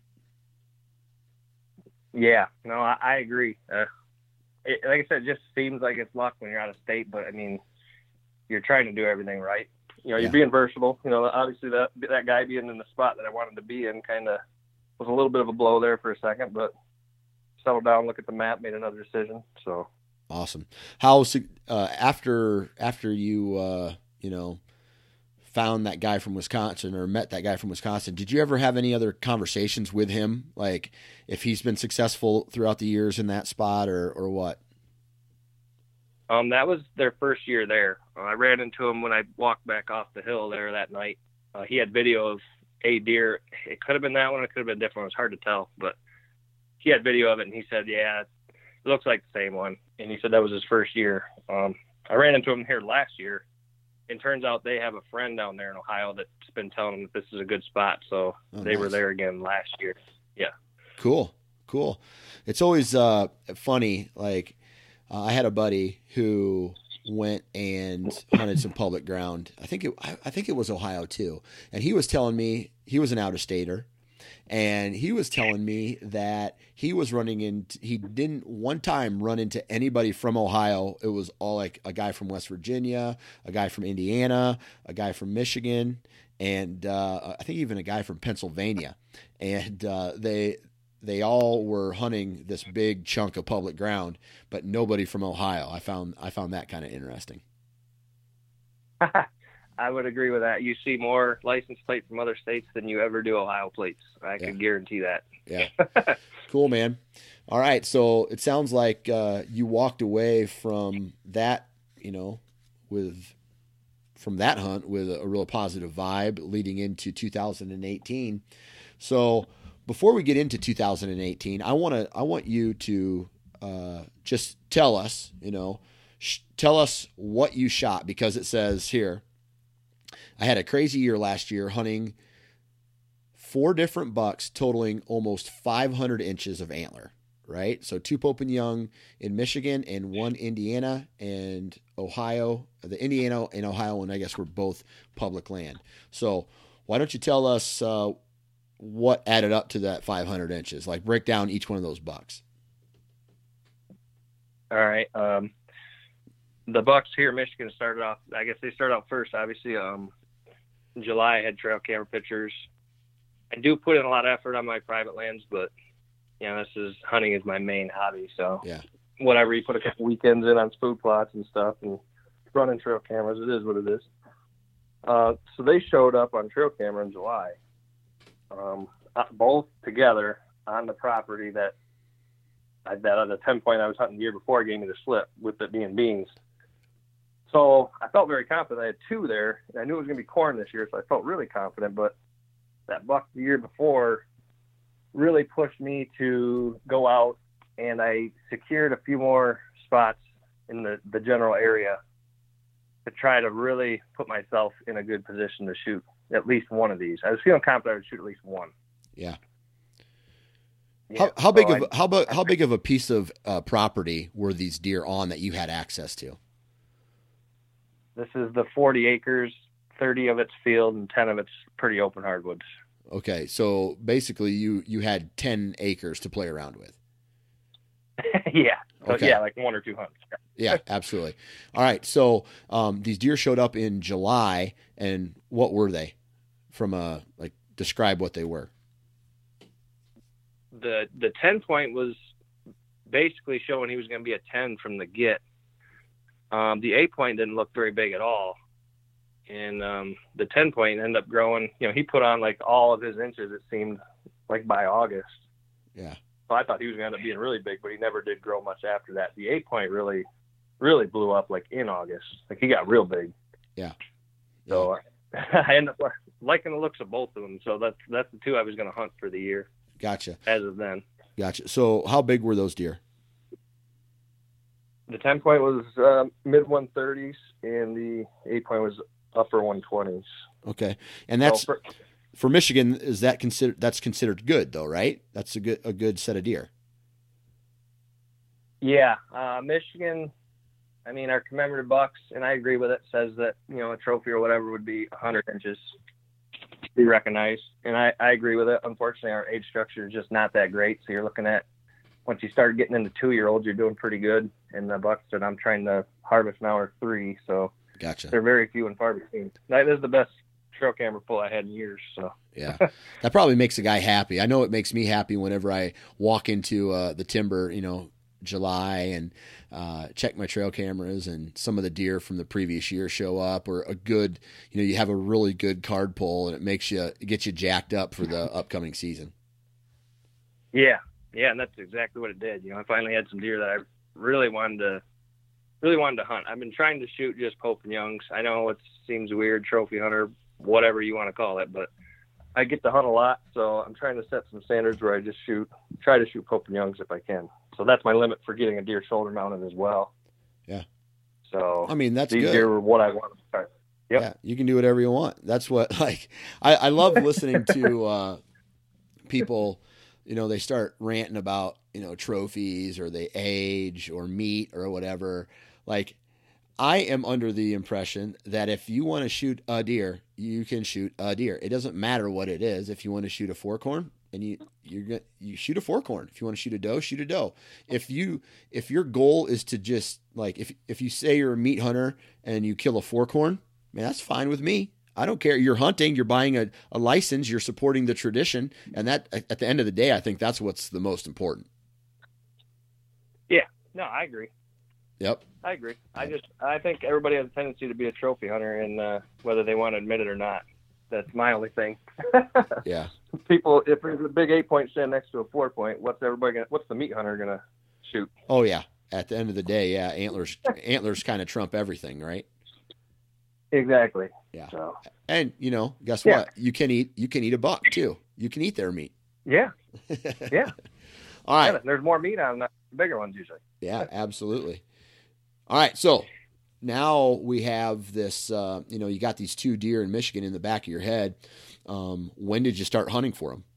Yeah, no, I, I agree. Uh, it, like I said, it just seems like it's luck when you're out of state, but I mean, you're trying to do everything right. You know, you're yeah. being versatile. You know, obviously that that guy being in the spot that I wanted to be in kind of was a little bit of a blow there for a second, but settled down, look at the map, made another decision. So awesome. How uh, after after you uh, you know found that guy from Wisconsin or met that guy from Wisconsin, did you ever have any other conversations with him, like if he's been successful throughout the years in that spot or or what? Um, that was their first year there. Uh, I ran into him when I walked back off the hill there that night. Uh, he had video of a deer. It could have been that one. It could have been a different one. It was hard to tell, but he had video of it, and he said, yeah, it looks like the same one. And he said that was his first year. Um, I ran into him here last year, and turns out they have a friend down there in Ohio that's been telling them that this is a good spot. So oh, they nice. were there again last year. Yeah. Cool. Cool. It's always uh, funny. Like uh, I had a buddy who went and hunted some public ground. I think it, I, I think it was Ohio too. And he was telling me, he was an out-of-stater, and he was telling me that he was running into, he didn't one time run into anybody from Ohio. It was all like a guy from West Virginia, a guy from Indiana, a guy from Michigan, and uh, I think even a guy from Pennsylvania. And uh, they, they all were hunting this big chunk of public ground, but nobody from Ohio. I found, I found that kind of interesting. I would agree with that. You see more license plates from other states than you ever do Ohio plates. I yeah. can guarantee that. Yeah. Cool, man. All right. So it sounds like uh, you walked away from that, you know, with, from that hunt with a, a real positive vibe leading into two thousand eighteen. So before we get into two thousand eighteen, I want to, I want you to uh, just tell us, you know, sh- tell us what you shot, because it says here, I had a crazy year last year hunting four different bucks totaling almost five hundred inches of antler, right? So two Pope and Young in Michigan and one Indiana and Ohio. The Indiana and Ohio one, I guess, were both public land. So why don't you tell us uh, what added up to that five hundred inches? Like break down each one of those bucks. All right. Um, the bucks here in Michigan started off, I guess they started out first, obviously. Um, in July, I had trail camera pictures. I do put in a lot of effort on my private lands, but you know, this is hunting is my main hobby. So yeah, whatever, you put a couple weekends in on spook plots and stuff and running trail cameras, it is what it is. Uh, so they showed up on trail camera in July, um, both together on the property that I, that on the ten point I was hunting the year before gave me the slip, with it being beans. So I felt very confident. I had two there, and I knew it was going to be corn this year, so I felt really confident. But that buck the year before really pushed me to go out, and I secured a few more spots in the, the general area to try to really put myself in a good position to shoot at least one of these. I was feeling confident I would shoot at least one. Yeah. yeah how how big so of I, how about how big of a piece of uh, property were these deer on that you had access to? This is the forty acres, thirty of it's field and ten of it's pretty open hardwoods. Okay. So basically you, you had ten acres to play around with. yeah. So okay. Yeah. Like one or two hunts. Yeah, absolutely. All right. So um, these deer showed up in July, and what were they from a, like, describe what they were. the the ten point was basically showing he was going to be a ten from the get. Um, the eight point didn't look very big at all, and um, the ten point ended up growing. You know, he put on like all of his inches. It seemed like by August. Yeah. So I thought he was going to end up being really big, but he never did grow much after that. The eight point really, really blew up like in August. Like he got real big. Yeah. So yeah. I ended up liking the looks of both of them. So that's that's the two I was going to hunt for the year. Gotcha. As of then. Gotcha. So how big were those deer? The ten point was uh, mid one thirties, and the eight point was upper one twenties. Okay, and that's so for, for Michigan. Is that considered? That's considered good, though, right? That's a good a good set of deer. Yeah, uh, Michigan. I mean, our commemorative bucks, and I agree with it. Says that you know a trophy or whatever would be one hundred inches to be recognized, and I, I agree with it. Unfortunately, our age structure is just not that great. So you're looking at once you start getting into two year olds, you're doing pretty good. And the bucks that I'm trying to harvest now are three, so gotcha. They're very few and far between. That is the best trail camera pull I had in years. So yeah, that probably makes a guy happy. I know it makes me happy whenever I walk into uh, the timber, you know, July and uh, check my trail cameras and some of the deer from the previous year show up, or a good, you know, you have a really good card pull and it makes you, it gets you jacked up for the upcoming season. Yeah. Yeah. And that's exactly what it did. You know, I finally had some deer that I really wanted to, really wanted to hunt. I've been trying to shoot just Pope and Youngs. I know it seems weird, trophy hunter, whatever you want to call it, but I get to hunt a lot. So I'm trying to set some standards where I just shoot, try to shoot Pope and Youngs if I can. So that's my limit for getting a deer shoulder mounted as well. Yeah. So I mean, that's these good. deer were what I want to start. Yep. Yeah. You can do whatever you want. That's what, like, I, I love listening to uh, people, you know, they start ranting about, you know, trophies or they age or meat or whatever. Like, I am under the impression that if you want to shoot a deer, you can shoot a deer. It doesn't matter what it is. If you want to shoot a fork horn, and you you're gonna you shoot a fork horn. If you want to shoot a doe, shoot a doe. If you if your goal is to just like if if you say you're a meat hunter and you kill a fork horn, man, that's fine with me. I don't care. You're hunting. You're buying a, a license. You're supporting the tradition, and that at the end of the day, I think that's what's the most important. Yeah. No, I agree. Yep. I agree. I just I think everybody has a tendency to be a trophy hunter, and uh, whether they want to admit it or not, that's my only thing. Yeah. People, if there's a big eight point stand next to a four point, what's everybody gonna? What's the meat hunter gonna shoot? Oh yeah. At the end of the day, yeah, antlers antlers kind of trump everything, right? Exactly. Yeah. So. And you know, guess yeah. what? You can eat you can eat a buck too. You can eat their meat. Yeah. Yeah. All right. Yeah, there's more meat on the bigger ones usually. Yeah, absolutely. All right, so now we have this, uh, you know, you got these two deer in Michigan in the back of your head. Um, when did you start hunting for them?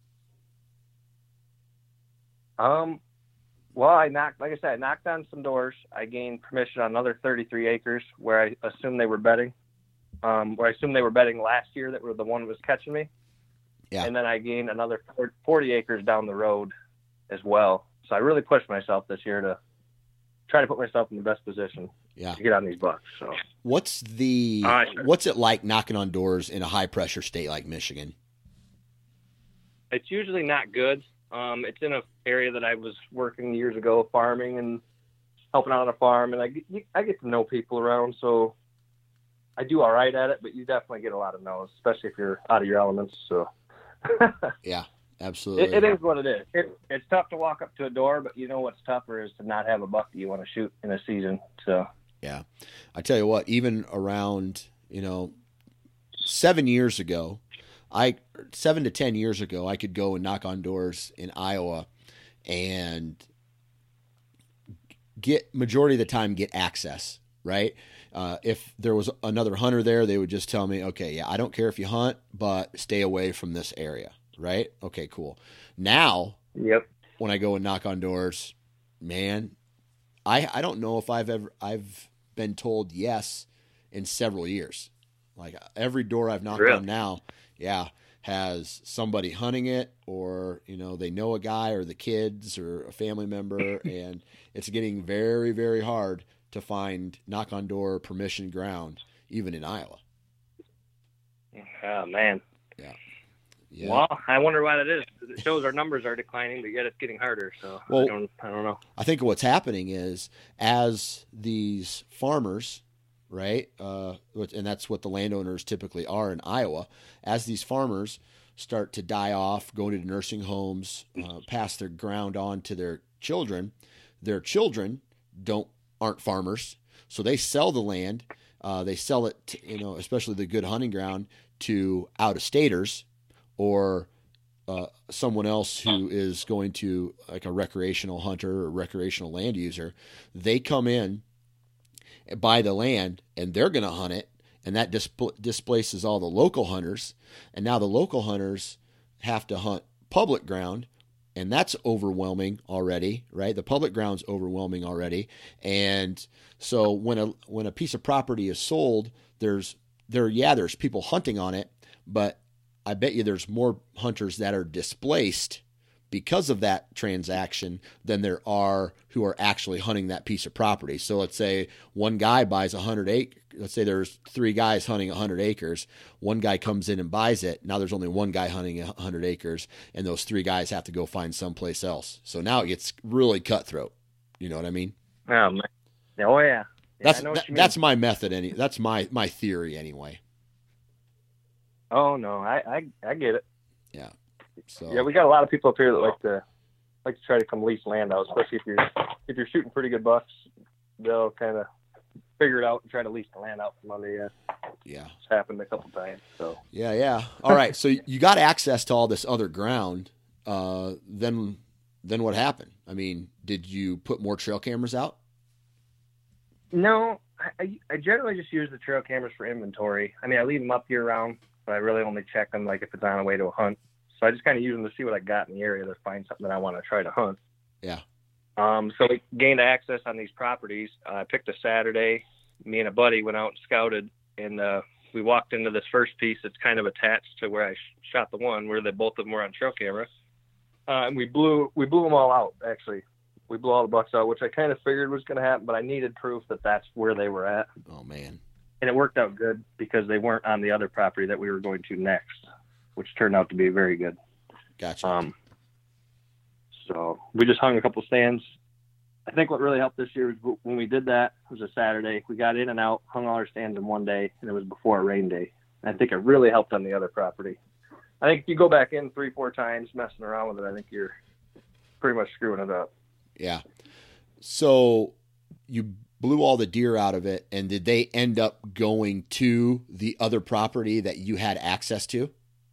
Um, well, I knocked, like I said, I knocked on some doors. I gained permission on another thirty-three acres where I assumed they were bedding, um, where I assumed they were bedding last year that were the one that was catching me. Yeah. And then I gained another forty acres down the road as well. So I really pushed myself this year to try to put myself in the best position yeah. to get on these bucks. So what's the, uh, sure. what's it like knocking on doors in a high pressure state like Michigan? It's usually not good. Um, it's in an area that I was working years ago, farming and helping out on a farm. And I get, I get to know people around. So I do all right at it, but you definitely get a lot of no's, especially if you're out of your elements. So yeah. Absolutely. It, it is what it is. It, it's tough to walk up to a door, but you know what's tougher is to not have a buck that you want to shoot in a season. So, yeah, I tell you what, even around, you know, seven years ago, I, seven to ten years ago, I could go and knock on doors in Iowa and get majority of the time, get access, right? Uh, if there was another hunter there, they would just tell me, okay, yeah, I don't care if you hunt, but stay away from this area. Right? Okay, cool. Now, yep. When I go and knock on doors, man, I I don't know if I've ever I've been told yes in several years. Like every door I've knocked really? on now, yeah, has somebody hunting it, or you know they know a guy or the kids or a family member, and it's getting very very hard to find knock on door permission ground even in Iowa. Oh man. Yeah. Yeah. Well, I wonder why that is. It shows our numbers are declining, but yet it's getting harder. So Well, I don't, I don't know. I think what's happening is as these farmers, right, uh, and that's what the landowners typically are in Iowa, as these farmers start to die off, go into nursing homes, uh, pass their ground on to their children, their children don't aren't farmers, so they sell the land. Uh, they sell it, to, you know, especially the good hunting ground, to out-of-staters or uh, someone else who is going to, like a recreational hunter or recreational land user. They come in, buy the land, and they're going to hunt it, and that displ- displaces all the local hunters. And now the local hunters have to hunt public ground, and that's overwhelming already, right? The public ground's overwhelming already. And so when a when a piece of property is sold, there's there yeah, there's people hunting on it, but I bet you there's more hunters that are displaced because of that transaction than there are who are actually hunting that piece of property. So let's say one guy buys a hundred acre. Let's say there's three guys hunting a hundred acres. One guy comes in and buys it. Now there's only one guy hunting a hundred acres, and those three guys have to go find someplace else. So now it gets really cutthroat. You know what I mean? Oh, man. Oh yeah. yeah that's I know that, what you that's mean. my method. Any that's my my theory anyway. Oh no, I, I I get it. Yeah. So Yeah, we got a lot of people up here that like to like to try to come lease land out, especially if you're if you're shooting pretty good bucks. They'll kind of figure it out and try to lease the land out from under you. Yeah. It's happened a couple times. So yeah, yeah. All right. So you got access to all this other ground. Uh, then then what happened? I mean, did you put more trail cameras out? no, I I generally just use the trail cameras for inventory. I mean, I leave them up year round, but I really only check them like if it's on a way to a hunt. So I just kind of use them to see what I got in the area to find something that I want to try to hunt. Yeah. Um, so we gained access on these properties. Uh, I picked a Saturday. Me and a buddy went out and scouted, and uh, we walked into this first piece that's kind of attached to where I sh- shot the one, where they both of them were on trail camera. Uh, and we blew we blew them all out. Actually, we blew all the bucks out, which I kind of figured was going to happen, but I needed proof that that's where they were at. Oh man. And it worked out good because they weren't on the other property that we were going to next, which turned out to be very good. Gotcha. Um, so we just hung a couple stands. I think what really helped this year was when we did that, it was a Saturday. We got in and out, hung all our stands in one day, and it was before a rain day. And I think it really helped on the other property. I think if you go back in three, four times messing around with it, I think you're pretty much screwing it up. Yeah. So you blew all the deer out of it, and did they end up going to the other property that you had access to?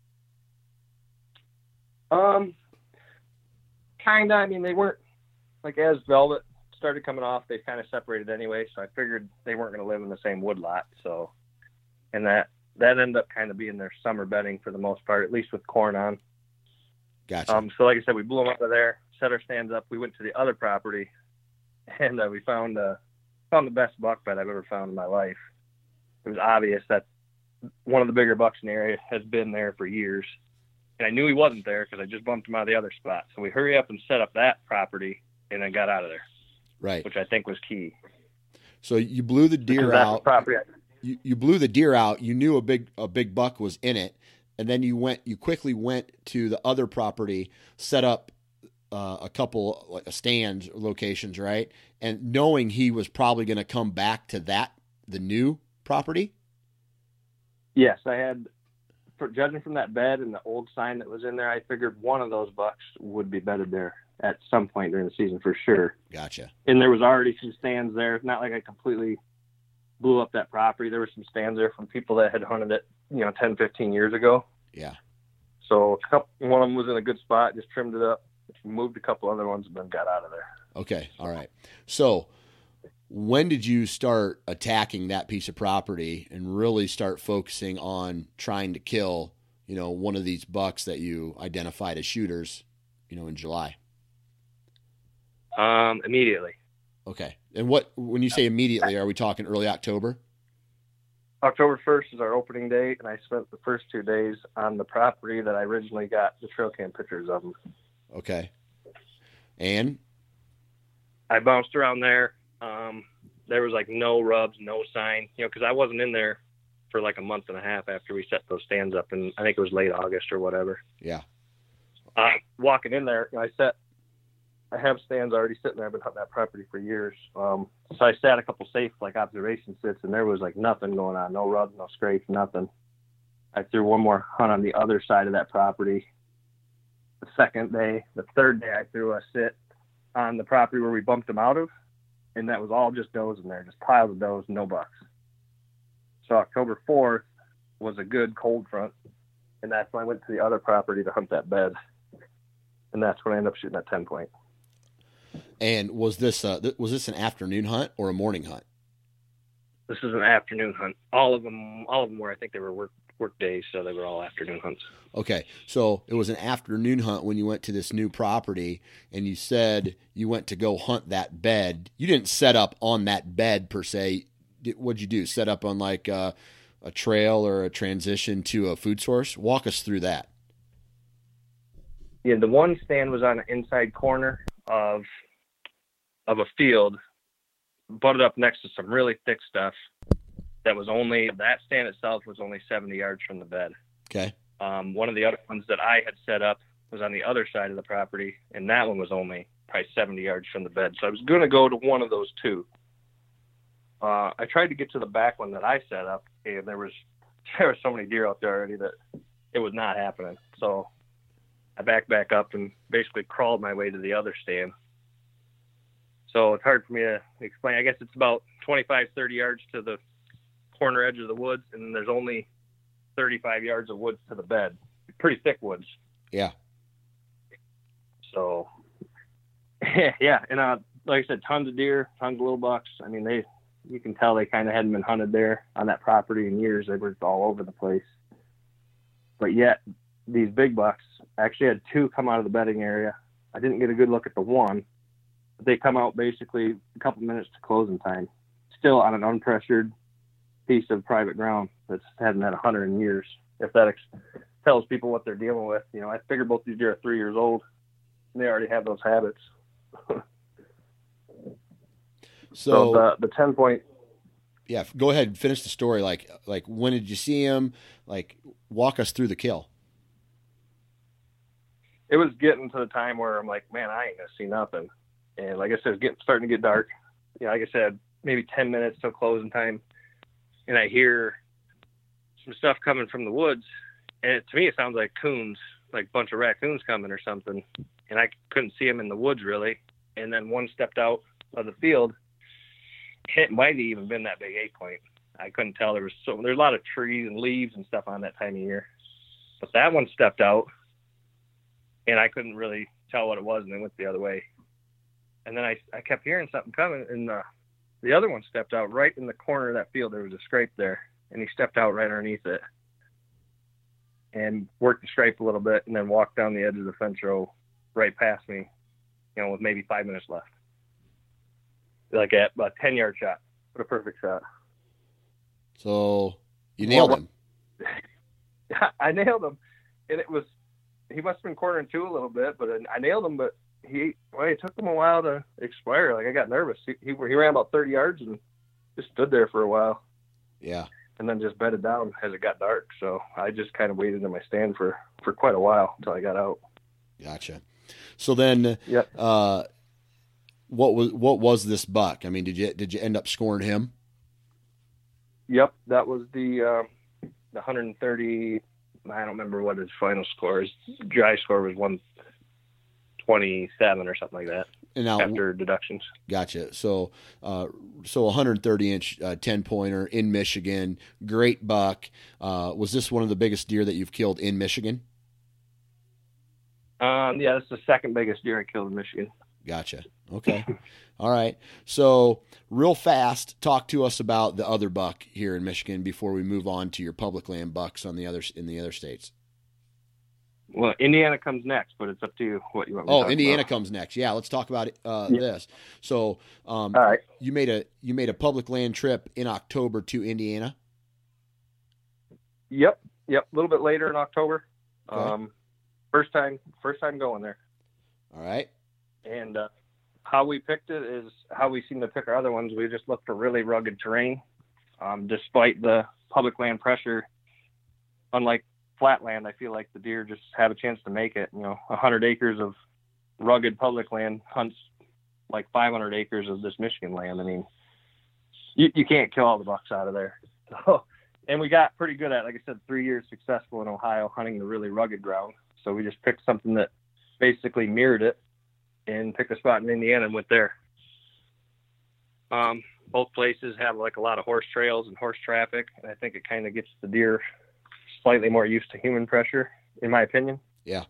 Um, kind of. I mean, they weren't, like, as velvet started coming off, they kind of separated anyway, so I figured they weren't going to live in the same wood lot. So, and that, that ended up kind of being their summer bedding for the most part, at least with corn on. Gotcha. Um, so like I said, we blew them out of there, set our stands up. We went to the other property, and uh, we found uh, found the best buck bed I've ever found in my life. It was obvious that one of the bigger bucks in the area has been there for years. And I knew he wasn't there because I just bumped him out of the other spot. So we hurry up and set up that property and then got out of there. Right. Which I think was key. So you blew the deer Because that's out. the property. You, you blew the deer out. You knew a big a big buck was in it, and then you went. You quickly went to the other property, set up uh, a couple like stands locations, right? And knowing he was probably going to come back to that the new property. Yes, I had. For judging from that bed and the old sign that was in there, I figured one of those bucks would be bedded there at some point during the season for sure. Gotcha. And there was already some stands there. It's not like I completely blew up that property. There were some stands there from people that had hunted it, you know, ten, fifteen years ago. Yeah. So a couple, one of them was in a good spot, just trimmed it up, moved a couple other ones, and then got out of there. Okay. All right. So when did you start attacking that piece of property and really start focusing on trying to kill, you know, one of these bucks that you identified as shooters, you know, in July? Um, immediately. Okay. And what, when you say immediately, are we talking early October? October first is our opening day, and I spent the first two days on the property that I originally got the trail cam pictures of them. Okay. And? I bounced around there. Um, there was like no rubs, no sign, you know, because I wasn't in there for like a month and a half after we set those stands up, and I think it was late August or whatever. Yeah. Uh, walking in there, I set, I have stands already sitting there. I've been hunting that property for years. Um, so I sat a couple safe like observation sits, and there was like nothing going on, no rubs, no scrapes, nothing. I threw one more hunt on the other side of that property. The second day, the third day, I threw a sit on the property where we bumped them out of, and that was all just does in there, just piles of does, no bucks. So October fourth was a good cold front, and that's when I went to the other property to hunt that bed, and that's when I ended up shooting that ten point. And was this uh, th- was this an afternoon hunt or a morning hunt? This is an afternoon hunt. All of them, all of them were, I think they were work work days, so they were all afternoon hunts. Okay, so it was an afternoon hunt when you went to this new property, and you said you went to go hunt that bed. You didn't set up on that bed per se. What'd you do? Set up on like uh, a trail or a transition to a food source? Walk us through that. Yeah, the one stand was on an inside corner of of a field, butted up next to some really thick stuff. That was only, that stand itself was only seventy yards from the bed. Okay. Um, one of the other ones that I had set up was on the other side of the property, and that one was only probably seventy yards from the bed. So I was going to go to one of those two. Uh, I tried to get to the back one that I set up, and there was there were so many deer out there already that it was not happening. So I backed back up and basically crawled my way to the other stand. So it's hard for me to explain. I guess it's about twenty-five, thirty yards to the corner edge of the woods, and there's only thirty-five yards of woods to the bed. Pretty thick woods. Yeah. So, yeah, and uh, like I said, tons of deer, tons of little bucks. I mean, they, you can tell they kind of hadn't been hunted there on that property in years. They were all over the place. But yet, these big bucks, I actually had two come out of the bedding area. I didn't get a good look at the one, but they come out basically a couple minutes to closing time, still on an unpressured piece of private ground that's hadn't had a hunter in years. If that ex- tells people what they're dealing with, you know, I figure both these deer are three years old, and they already have those habits. So, so the the ten point. Yeah, go ahead and finish the story. Like, like when did you see him? Like, walk us through the kill. It was getting to the time where I'm like, man, I ain't gonna see nothing. And like I said, it's getting starting to get dark. You know, like I said, maybe ten minutes till closing time. And I hear some stuff coming from the woods, and it, to me it sounds like coons, like a bunch of raccoons coming or something. And I couldn't see them in the woods really. And then one stepped out of the field. It might have even been that big eight point. I couldn't tell. There was so there's a lot of trees and leaves and stuff on that time of year. But that one stepped out, and I couldn't really tell what it was, and it went the other way. And then I I kept hearing something coming, and uh, the other one stepped out right in the corner of that field. There was a scrape there, and he stepped out right underneath it and worked the scrape a little bit and then walked down the edge of the fence row right past me, you know, with maybe five minutes left. Like at a ten-yard shot. What a perfect shot. So you nailed well, him. I nailed him. And it was, he must have been cornering two a little bit, but I nailed him, but he, well, it took him a while to expire. Like I got nervous. He, he, he ran about thirty yards and just stood there for a while. Yeah. And then just bedded down as it got dark. So I just kind of waited in my stand for, for quite a while until I got out. Gotcha. So then, yep. uh, what was, what was this buck? I mean, did you, did you end up scoring him? Yep. That was the, um, the one hundred thirty, I don't remember what his final score is. Dry score was one twenty-seven or something like that. And now, after deductions. Gotcha. So, uh, so one hundred thirty inch, uh, ten pointer in Michigan, great buck. Uh, was this one of the biggest deer that you've killed in Michigan? Um, yeah, that's the second biggest deer I killed in Michigan. Gotcha. Okay. All right. So real fast, talk to us about the other buck here in Michigan before we move on to your public land bucks on the other, in the other states. Well, Indiana comes next, but it's up to you what you want me oh, to talk Indiana about. comes next. Yeah. Let's talk about uh, yeah. this. So, um, all right. you made a, you made a public land trip in October to Indiana. Yep. Yep. A little bit later in October. Okay. Um, first time, first time going there. All right. And, uh, how we picked it is how we seem to pick our other ones. We just look for really rugged terrain. Um, despite the public land pressure, unlike flat land, I feel like the deer just have a chance to make it. You know, one hundred acres of rugged public land hunts like five hundred acres of this Michigan land. I mean, you, you can't kill all the bucks out of there. So, and we got pretty good at, like I said, three years successful in Ohio hunting the really rugged ground. So we just picked something that basically mirrored it and picked a spot in Indiana and went there. Um, both places have like a lot of horse trails and horse traffic, and I think it kind of gets the deer slightly more used to human pressure, in my opinion. Yeah.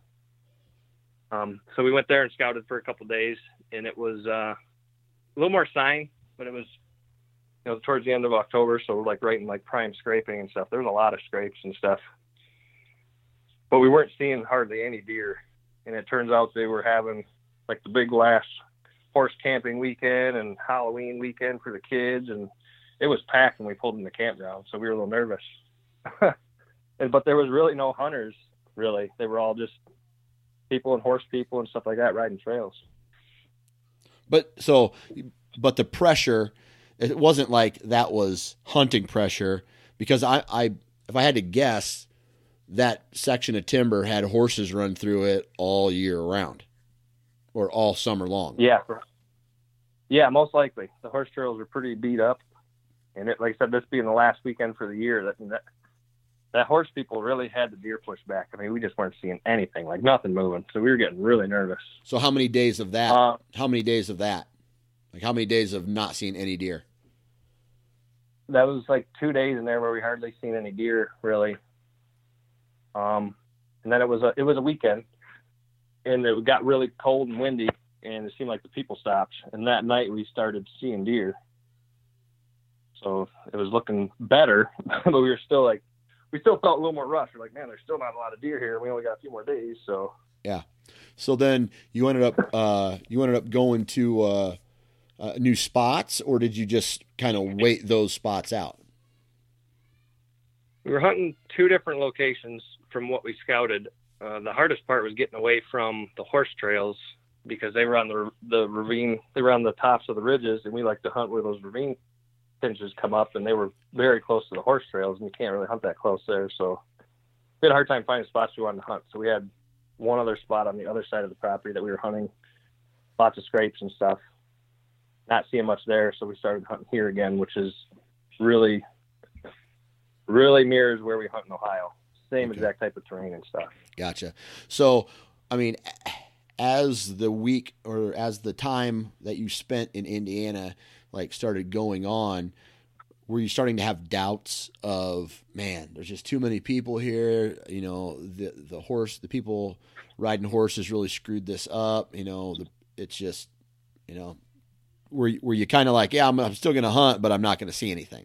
Um, so we went there and scouted for a couple of days, and it was uh, a little more sign, but it was, you know, towards the end of October, so we're like right in like prime scraping and stuff. There was a lot of scrapes and stuff, but we weren't seeing hardly any deer. And it turns out they were having like the big last horse camping weekend and Halloween weekend for the kids, and it was packed when we pulled in the campground, so we were a little nervous. and, but there was really no hunters, really. They were all just people and horse people and stuff like that riding trails. But so, but the pressure, it wasn't like that was hunting pressure, because I, I, if I had to guess, that section of timber had horses run through it all year round or all summer long. Yeah. Yeah, most likely. The horse trails were pretty beat up. And it, like I said, this being the last weekend for the year, that, that, that horse people really had the deer pushed back. I mean, we just weren't seeing anything, like nothing moving. So we were getting really nervous. So how many days of that? Uh, how many days of that? Like how many days of not seeing any deer? That was like two days in there where we hardly seen any deer, really. Um, and then it was a, it was a weekend, and it got really cold and windy, and it seemed like the people stopped. And that night we started seeing deer. So it was looking better, but we were still like, we still felt a little more rushed. We're like, man, there's still not a lot of deer here. We only got a few more days. So, yeah. So then you ended up, uh, you ended up going to, uh, uh, new spots, or did you just kind of wait those spots out? We were hunting two different locations from what we scouted. Uh, the hardest part was getting away from the horse trails, because they were on the the ravine, they were on the tops of the ridges, and we like to hunt where those ravine pinches come up, and they were very close to the horse trails, and you can't really hunt that close there. So we had a hard time finding spots we wanted to hunt. So we had one other spot on the other side of the property that we were hunting, lots of scrapes and stuff, not seeing much there. So we started hunting here again, which is really, really mirrors where we hunt in Ohio. Same okay. exact type of terrain and stuff. Gotcha. So, I mean, as the week or as the time that you spent in Indiana, like started going on, were you starting to have doubts of, man, there's just too many people here. You know, the, the horse, the people riding horses really screwed this up. You know, the, it's just, you know, were, were you kind of like, yeah, I'm, I'm still going to hunt, but I'm not going to see anything?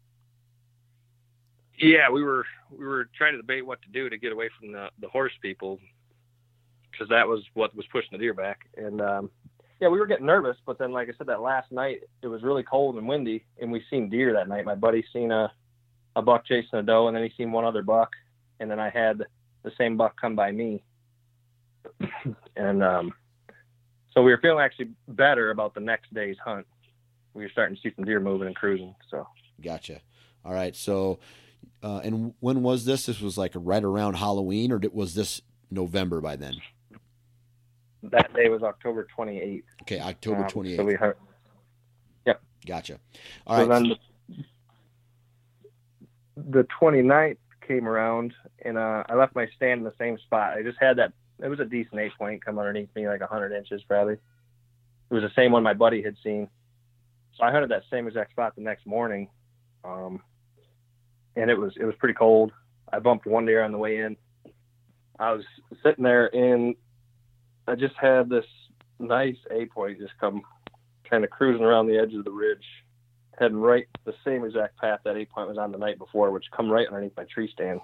Yeah, we were we were trying to debate what to do to get away from the, the horse people, because that was what was pushing the deer back. And um, yeah, we were getting nervous. But then, like I said, that last night it was really cold and windy, and we seen deer that night. My buddy seen a a buck chasing a doe, and then he seen one other buck, and then I had the same buck come by me. and um, so we were feeling actually better about the next day's hunt. We were starting to see some deer moving and cruising. So gotcha. All right, so. Uh, and when was this? This was like right around Halloween, or was this November by then? That day was October twenty-eighth. Okay, October twenty-eighth. Um, so we heard. Yep. Gotcha. All so right. Then the, the twenty-ninth came around, and uh, I left my stand in the same spot. I just had that. It was a decent eight point come underneath me, like one hundred inches probably. It was the same one my buddy had seen. So I hunted that same exact spot the next morning. Um, And it was it was pretty cold. I bumped one deer on the way in. I was sitting there, and I just had this nice A-point just come kind of cruising around the edge of the ridge, heading right the same exact path that A-point was on the night before, which come right underneath my tree stand.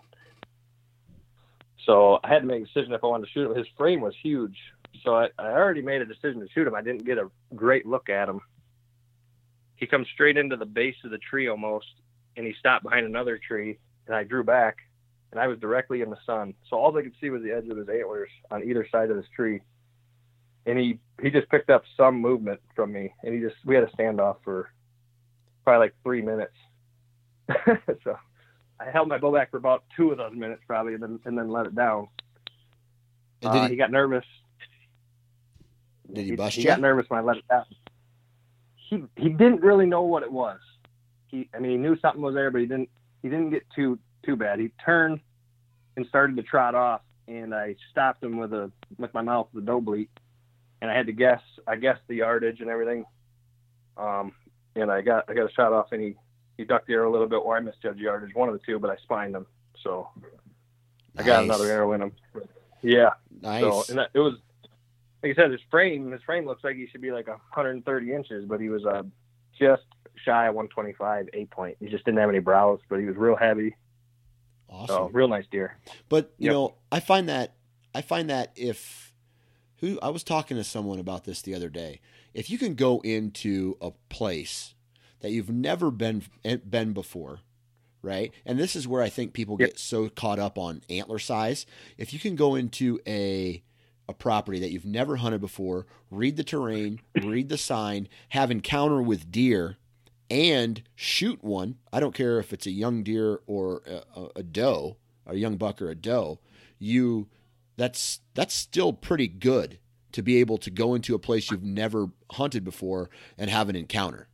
So I had to make a decision if I wanted to shoot him. His frame was huge, so I, I already made a decision to shoot him. I didn't get a great look at him. He comes straight into the base of the tree almost, and he stopped behind another tree, and I drew back, and I was directly in the sun. So all I could see was the edge of his antlers on either side of this tree. And he, he just picked up some movement from me, and he just, we had a standoff for probably like three minutes. So I held my bow back for about two of those minutes probably, and then and then let it down. And did uh, he, he got nervous. Did he, he bust he you? got nervous when I let it down. He he didn't really know what it was. He I mean he knew something was there, but he didn't he didn't get too too bad. He turned and started to trot off, and I stopped him with a with my mouth with a doe bleat, and I had to guess I guessed the yardage and everything. Um, and I got I got a shot off, and he, he ducked the arrow a little bit, or I misjudged yardage, one of the two, but I spined him, so Nice. I got another arrow in him. Yeah. Nice. So and that, it was like I said, his frame his frame looks like he should be like one hundred thirty inches, but he was uh, just shy of one twenty-five, eight point. He just didn't have any brows, but he was real heavy. Awesome. So real nice deer. But you Yep. know, I find that I find that if who I was talking to someone about this the other day. If you can go into a place that you've never been been before, right? And this is where I think people Yep. get so caught up on antler size. If you can go into a a property that you've never hunted before, read the terrain, read the sign, have encounter with deer, and shoot one. I don't care if it's a young deer or a, a, a doe, a young buck or a doe. You, that's that's still pretty good to be able to go into a place you've never hunted before and have an encounter.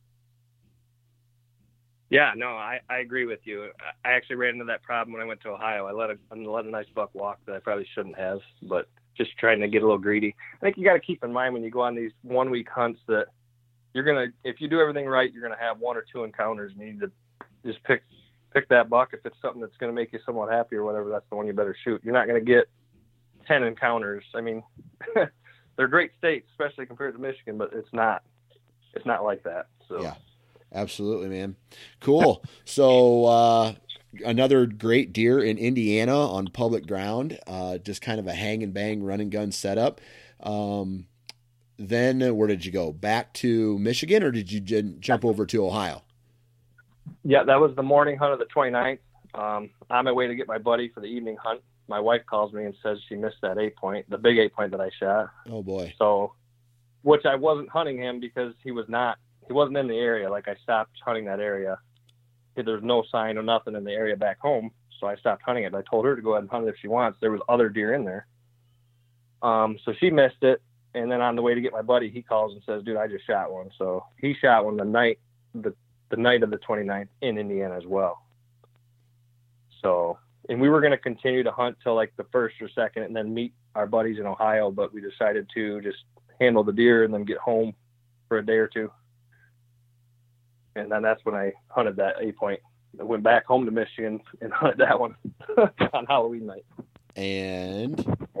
Yeah, no, I, I agree with you. I actually ran into that problem when I went to Ohio. I let a I let a nice buck walk that I probably shouldn't have, but just trying to get a little greedy. I think you got to keep in mind when you go on these one week hunts that you're gonna, if you do everything right, you're gonna have one or two encounters. And you need to just pick pick that buck. If it's something that's gonna make you somewhat happy or whatever, that's the one you better shoot. You're not gonna get ten encounters. I mean, they're great states, especially compared to Michigan, but it's not it's not like that. So. Yeah. Absolutely, man. Cool. So uh, another great deer in Indiana on public ground, uh, just kind of a hang and bang run and gun setup. Um, then uh, where did you go? Back to Michigan, or did you j- jump over to Ohio? Yeah, that was the morning hunt of the twenty-ninth. Um, on my way to get my buddy for the evening hunt, my wife calls me and says she missed that eight point, the big eight point that I shot. Oh boy. So, which I wasn't hunting him because he was not. He wasn't in the area. Like I stopped hunting that area. There's no sign or nothing in the area back home. So I stopped hunting it. I told her to go ahead and hunt it if she wants. There was other deer in there. Um, so she missed it. And then on the way to get my buddy, he calls and says, dude, I just shot one. So he shot one the night, the, the night of the twenty-ninth in Indiana as well. So, and we were going to continue to hunt till like the first or second and then meet our buddies in Ohio. But we decided to just handle the deer and then get home for a day or two. And then that's when I hunted that eight point. I went back home to Michigan and hunted that one on Halloween night. And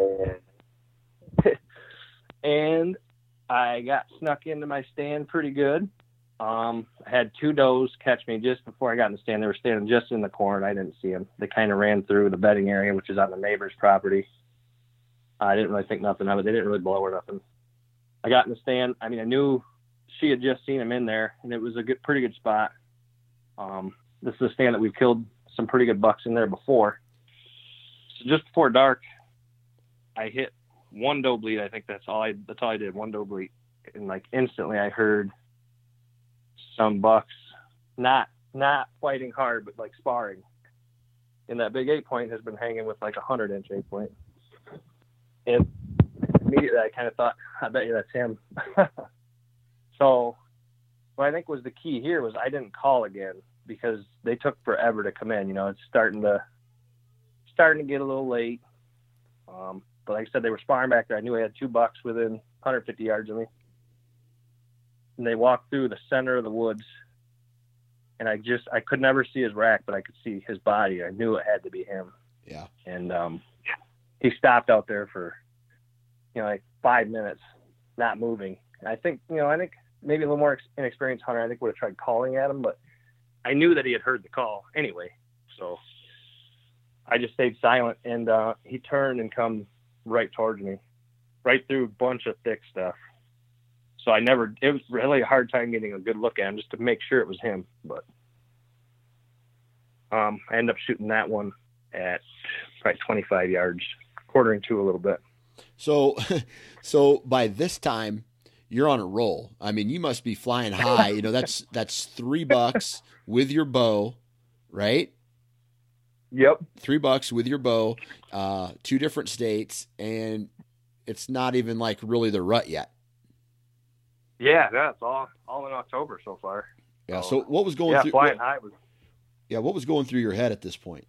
and I got snuck into my stand pretty good. Um, I had two does catch me just before I got in the stand. They were standing just in the corn. I didn't see them. They kind of ran through the bedding area, which is on the neighbor's property. I didn't really think nothing of it. They didn't really blow or nothing. I got in the stand. I mean, I knew she had just seen him in there, and it was a good, pretty good spot. Um, this is a stand that we've killed some pretty good bucks in there before. So just before dark, I hit one doe bleed. I think that's all I, that's all I did. One doe bleed. And like instantly I heard some bucks, not, not fighting hard, but like sparring. And that big eight point has been hanging with like a hundred inch eight point. And immediately I kind of thought, I bet you that's him. So what I think was the key here was I didn't call again because they took forever to come in. You know, it's starting to starting to get a little late. Um, but like I said, they were sparring back there. I knew I had two bucks within one hundred fifty yards of me. And they walked through the center of the woods. And I just, I could never see his rack, but I could see his body. I knew it had to be him. yeah. And um, he stopped out there for, you know, like five minutes, not moving. And I think, you know, I think, maybe a little more inexperienced hunter, I think would have tried calling at him, but I knew that he had heard the call anyway. So I just stayed silent, and uh, he turned and come right towards me, right through a bunch of thick stuff. So I never, it was really a hard time getting a good look at him just to make sure it was him. But um, I ended up shooting that one at probably twenty-five yards, quartering to a little bit. So, so by this time, you're on a roll. I mean, you must be flying high. You know, that's that's three bucks with your bow, right? Yep. Three bucks with your bow, uh, two different states, and it's not even like really the rut yet. Yeah, that's all all in October so far. Yeah. So what was going yeah, through? flying What, high was. yeah. What was going through your head at this point?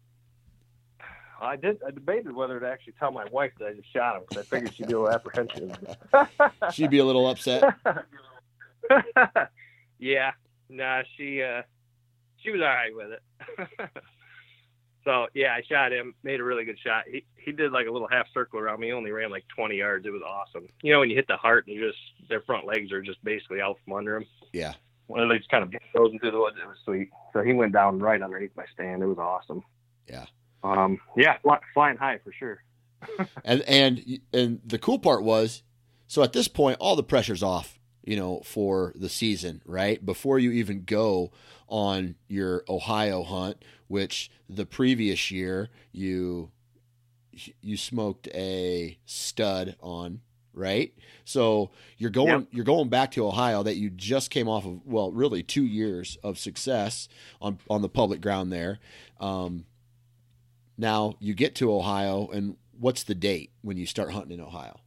I did. I debated whether to actually tell my wife that I just shot him because I figured she'd be a little apprehensive. She'd be a little upset. Yeah. Nah, she uh, she was all right with it. So yeah, I shot him. Made a really good shot. He he did like a little half circle around me. He only ran like twenty yards. It was awesome. You know, when you hit the heart and you just their front legs are just basically out from under him. Yeah. When they just kind of goes into the woods, it was sweet. So he went down right underneath my stand. It was awesome. Yeah. Um. Yeah, fly, flying high for sure. and and and the cool part was, so at this point, all the pressure's off, you know, for the season, right? Before you even go on your Ohio hunt, which the previous year you you smoked a stud on, right? So you're going Yep. you're going back to Ohio that you just came off of, well, really two years of success on on the public ground there. Um, now you get to Ohio, and what's the date when you start hunting in Ohio?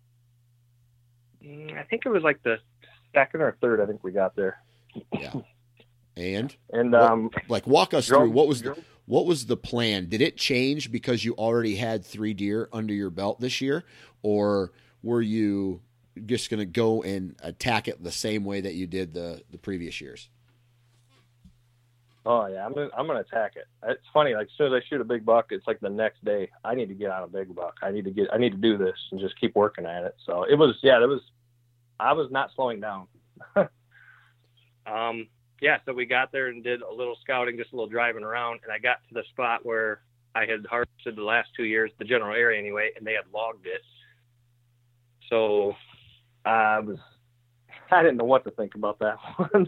I think it was like the second or third. I think we got there. Yeah. And And what- um, like walk us drove- through what was the, drove- what was the plan? Did it change because you already had three deer under your belt this year, or were you just going to go and attack it the same way that you did the the previous years? oh yeah, I'm gonna, I'm gonna attack it. It's funny. Like as soon as I shoot a big buck, it's like the next day. I need to get on a big buck. I need to get. I need to do this and just keep working at it. So it was. Yeah, it was. I was not slowing down. um. Yeah. So we got there and did a little scouting, just a little driving around, and I got to the spot where I had harvested the last two years, the general area anyway, and they had logged it. So I was. I didn't know what to think about that one.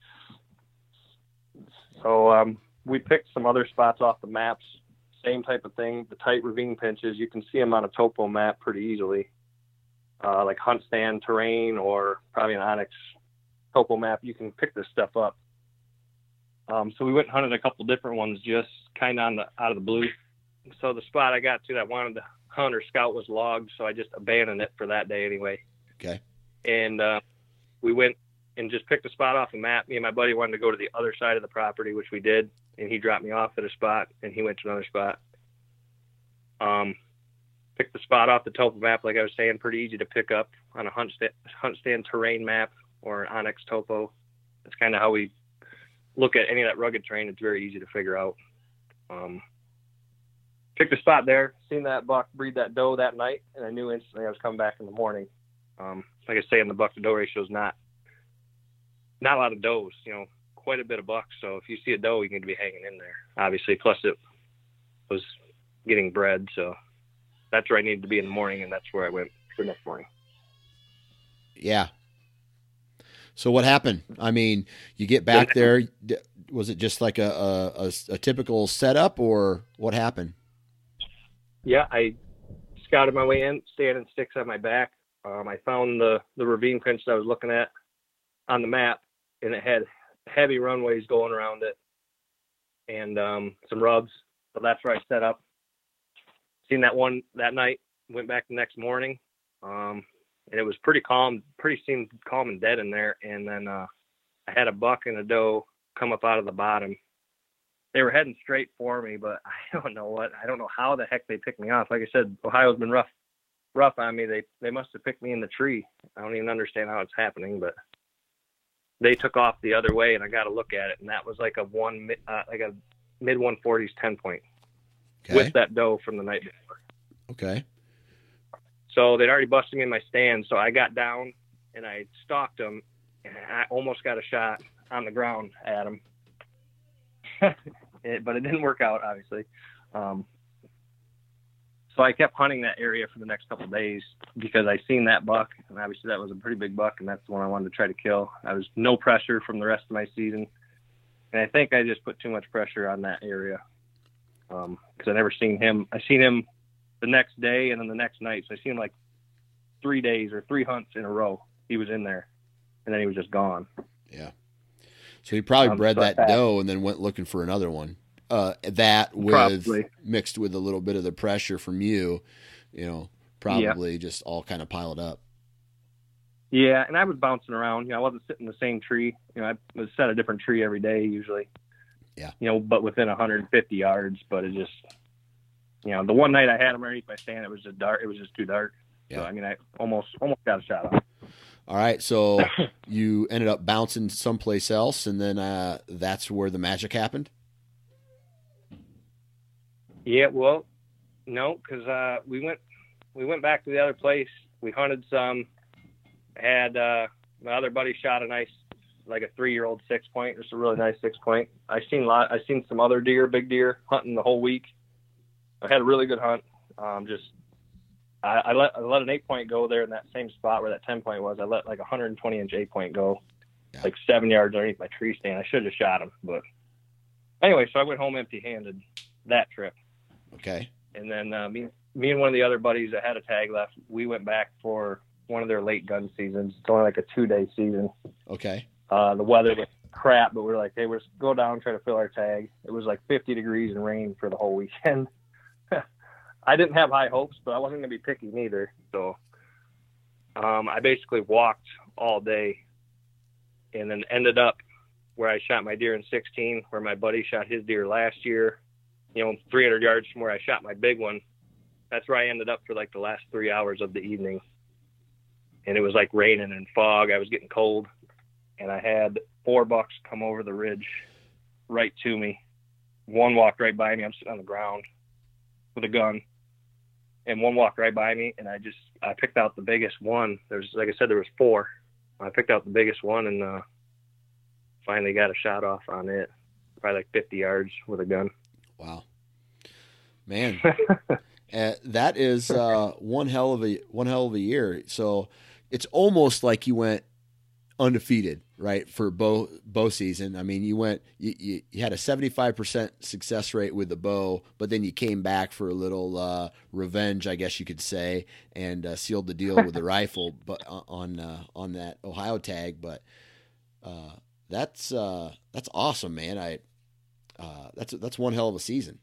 So um, we picked some other spots off the maps, same type of thing, the tight ravine pinches. You can see them on a topo map pretty easily, uh, like hunt stand terrain or probably an Onyx topo map. You can pick this stuff up. Um, so we went and hunted a couple different ones just kind of on the out of the blue. So the spot I got to that I wanted to hunt or scout was logged, so I just abandoned it for that day anyway. Okay. And uh, we went and just picked a spot off the map. Me and my buddy wanted to go to the other side of the property, which we did, and he dropped me off at a spot, and he went to another spot. Um, picked the spot off the topo map, like I was saying, pretty easy to pick up on a hunt, sta- hunt stand terrain map or an Onyx topo. That's kind of how we look at any of that rugged terrain. It's very easy to figure out. Um, picked a spot there, seen that buck breed that doe that night, and I knew instantly I was coming back in the morning. Um, like I say, in the buck to doe ratio is not not a lot of does, you know, quite a bit of bucks. So if you see a doe, you need to be hanging in there, obviously. Plus it was getting bred, so that's where I needed to be in the morning, and that's where I went the next morning. Yeah. So what happened? I mean, you get back there. d- Was it just like a, a, a, a typical setup, or what happened? Yeah, I scouted my way in, standing sticks on my back. Um, I found the, the ravine pinch that I was looking at on the map, and it had heavy runways going around it and um, some rubs. So that's where I set up. Seen that one that night, went back the next morning, um, and it was pretty calm, pretty seemed calm and dead in there. And then uh, I had a buck and a doe come up out of the bottom. They were heading straight for me, but I don't know what, I don't know how the heck they picked me off. Like I said, Ohio's been rough, rough on me. They, they must have picked me in the tree. I don't even understand how it's happening, but they took off the other way, and I got to look at it. And that was like a one, uh, like a mid one forties ten point Okay. with that doe from the night before. Okay. So they'd already busted me in my stand. So I got down and I stalked them, and I almost got a shot on the ground at him. it, but it didn't work out, obviously. Um, so I kept hunting that area for the next couple of days because I seen that buck, and obviously that was a pretty big buck, and that's the one I wanted to try to kill. I was no pressure from the rest of my season, and I think I just put too much pressure on that area because um, I never seen him. I seen him the next day and then the next night, so I seen him like three days or three hunts in a row. He was in there, and then he was just gone. Yeah. So he probably Um, bred so that I- doe and then went looking for another one uh, that with Probably. mixed with a little bit of the pressure from you, you know, probably yeah. just all kind of piled up. Yeah, and I was bouncing around. You know, I wasn't sitting in the same tree. You know, I was set a different tree every day usually. Yeah. You know, but within one hundred fifty yards. But it just, you know, the one night I had them underneath my stand, it was just dark. It was just too dark. Yeah. So I mean, I almost almost got a shot off. All right, so you ended up bouncing someplace else, and then uh, that's where the magic happened? Yeah, well, no, because uh, we went we went back to the other place. We hunted some. Had uh, my other buddy shot a nice, like a three-year-old six point. It's a really nice six point. I seen a lot. I seen some other deer, big deer, hunting the whole week. I had a really good hunt. Um, just I, I let I let an eight point go there in that same spot where that ten point was. I let like a one hundred twenty inch eight point go, yeah. like seven yards underneath my tree stand. I should have shot him, but anyway. So I went home empty-handed that trip. Okay. And then uh, me, me and one of the other buddies that had a tag left, we went back for one of their late gun seasons. It's only like a two-day season. Okay. Uh, the weather was crap, but we were like, hey, we're just go down and try to fill our tag. It was like fifty degrees and rain for the whole weekend. I didn't have high hopes, but I wasn't going to be picky neither. So um, I basically walked all day and then ended up where I shot my deer in sixteen, where my buddy shot his deer last year, you know, three hundred yards from where I shot my big one. That's where I ended up for like the last three hours of the evening. And it was like raining and fog. I was getting cold. And I had four bucks come over the ridge right to me. One walked right by me. I'm sitting on the ground with a gun. And one walked right by me. And I just, I picked out the biggest one. There's, like I said, there was four. I picked out the biggest one and uh, finally got a shot off on it. Probably like fifty yards with a gun. Wow. Man. uh, that is uh, one hell of a, one hell of a year. So it's almost like you went undefeated, right? For bow bow season. I mean, you went, you, you, you had a seventy-five percent success rate with the bow, but then you came back for a little uh, revenge, I guess you could say, and uh, sealed the deal with the rifle, but on uh, on that Ohio tag. But uh, that's uh, that's awesome, man. I uh, that's that's one hell of a season.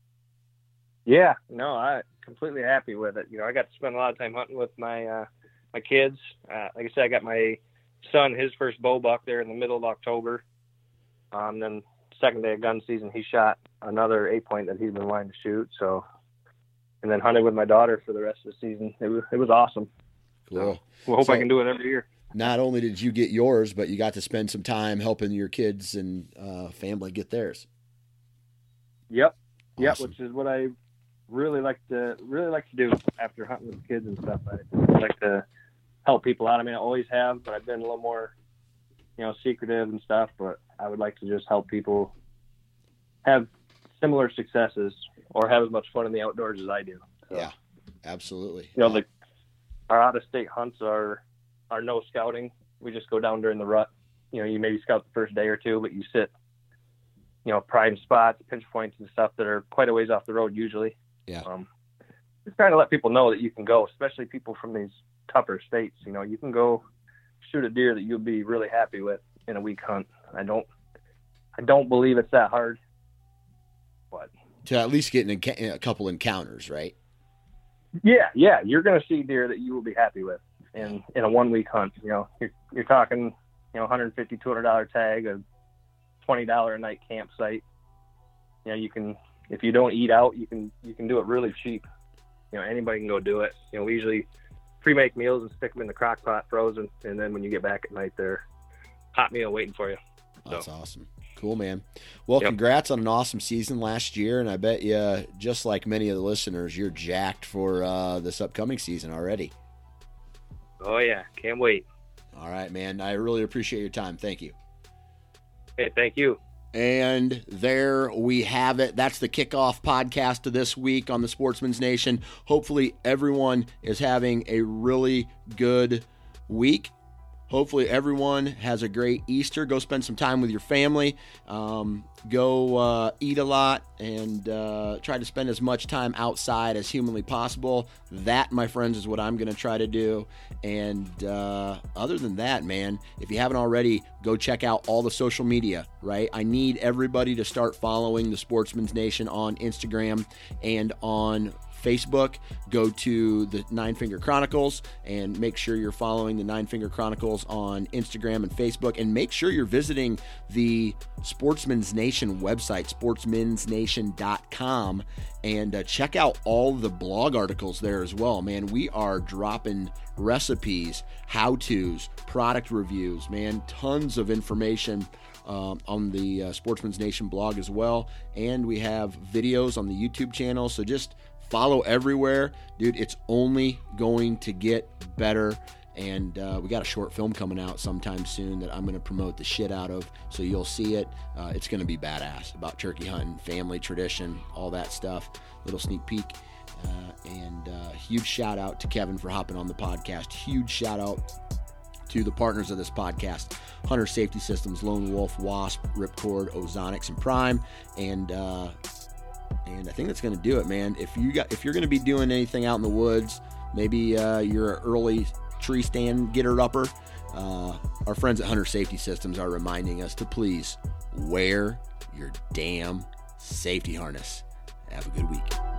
Yeah, no, I completely happy with it. You know, I got to spend a lot of time hunting with my uh, my kids. Uh, like I said, I got my son his first bow buck there in the middle of October. Um, then second day of gun season, he shot another eight point that he's been wanting to shoot. So, and then hunted with my daughter for the rest of the season. It was it was awesome. Cool. So, we hope so, I can do it every year. Not only did you get yours, but you got to spend some time helping your kids and uh, family get theirs. Yep. Awesome. Yep. Which is what I really like to really like to do after hunting with kids and stuff. I like to help people out. I mean, I always have, but I've been a little more, you know, secretive and stuff. But I would like to just help people have similar successes or have as much fun in the outdoors as I do. So, yeah, absolutely. You know, the our out-of-state hunts are are no scouting. We just go down during the rut. You know, you maybe scout the first day or two, but you sit, you know, prime spots, pinch points, and stuff that are quite a ways off the road usually. Yeah. Um, just trying to let people know that you can go, especially people from these tougher states. You know, you can go shoot a deer that you'll be really happy with in a week hunt. I don't, I don't believe it's that hard, but to at least get in a couple encounters, right? Yeah, yeah, you're going to see deer that you will be happy with in in a one week hunt. You know, you're, you're talking, you know, one hundred fifty dollars, two hundred dollars tag, a twenty dollars a night campsite. You know, you can, if you don't eat out, you can you can do it really cheap. You know, anybody can go do it. You know, we usually pre-make meals and stick them in the crock pot frozen, and then when you get back at night, they're hot meal waiting for you. That's so. Awesome. Cool, man. Well, Yep. Congrats on an awesome season last year, and I bet you, just like many of the listeners, you're jacked for uh, this upcoming season already. Oh, yeah. Can't wait. All right, man. I really appreciate your time. Thank you. Hey, thank you. And there we have it. That's the kickoff podcast of this week on the Sportsman's Nation. Hopefully everyone is having a really good week. hopefully everyone has a great Easter. Go spend some time with your family. Um, go uh, eat a lot and uh, try to spend as much time outside as humanly possible. That, my friends, is what I'm going to try to do. And uh, other than that, man, if you haven't already, go check out all the social media, right? I need everybody to start following the Sportsman's Nation on Instagram and on Facebook. Go to the Nine Finger Chronicles and make sure you're following the Nine Finger Chronicles on Instagram and Facebook, and make sure you're visiting the Sportsman's Nation website, sportsmans nation dot com, and uh, check out all the blog articles there as well. Man, we are dropping recipes, how-tos, product reviews, man, tons of information Um, on the uh, Sportsman's Nation blog as well, and we have videos on the YouTube channel, so just follow everywhere, dude. It's only going to get better, and uh, we got a short film coming out sometime soon that I'm going to promote the shit out of, so you'll see it. Uh, it's going to be badass, about turkey hunting, family tradition, all that stuff. Little sneak peek. Uh, and uh, huge shout out to Kevin for hopping on the podcast. Huge shout out to the partners of this podcast: Hunter Safety Systems, Lone Wolf, Wasp, Ripcord, Ozonics, and Prime. And uh, and I think that's going to do it, man. If you got, if you're going to be doing anything out in the woods, maybe uh, you're an early tree stand getter upper. Uh, our friends at Hunter Safety Systems are reminding us to please wear your damn safety harness. Have a good week.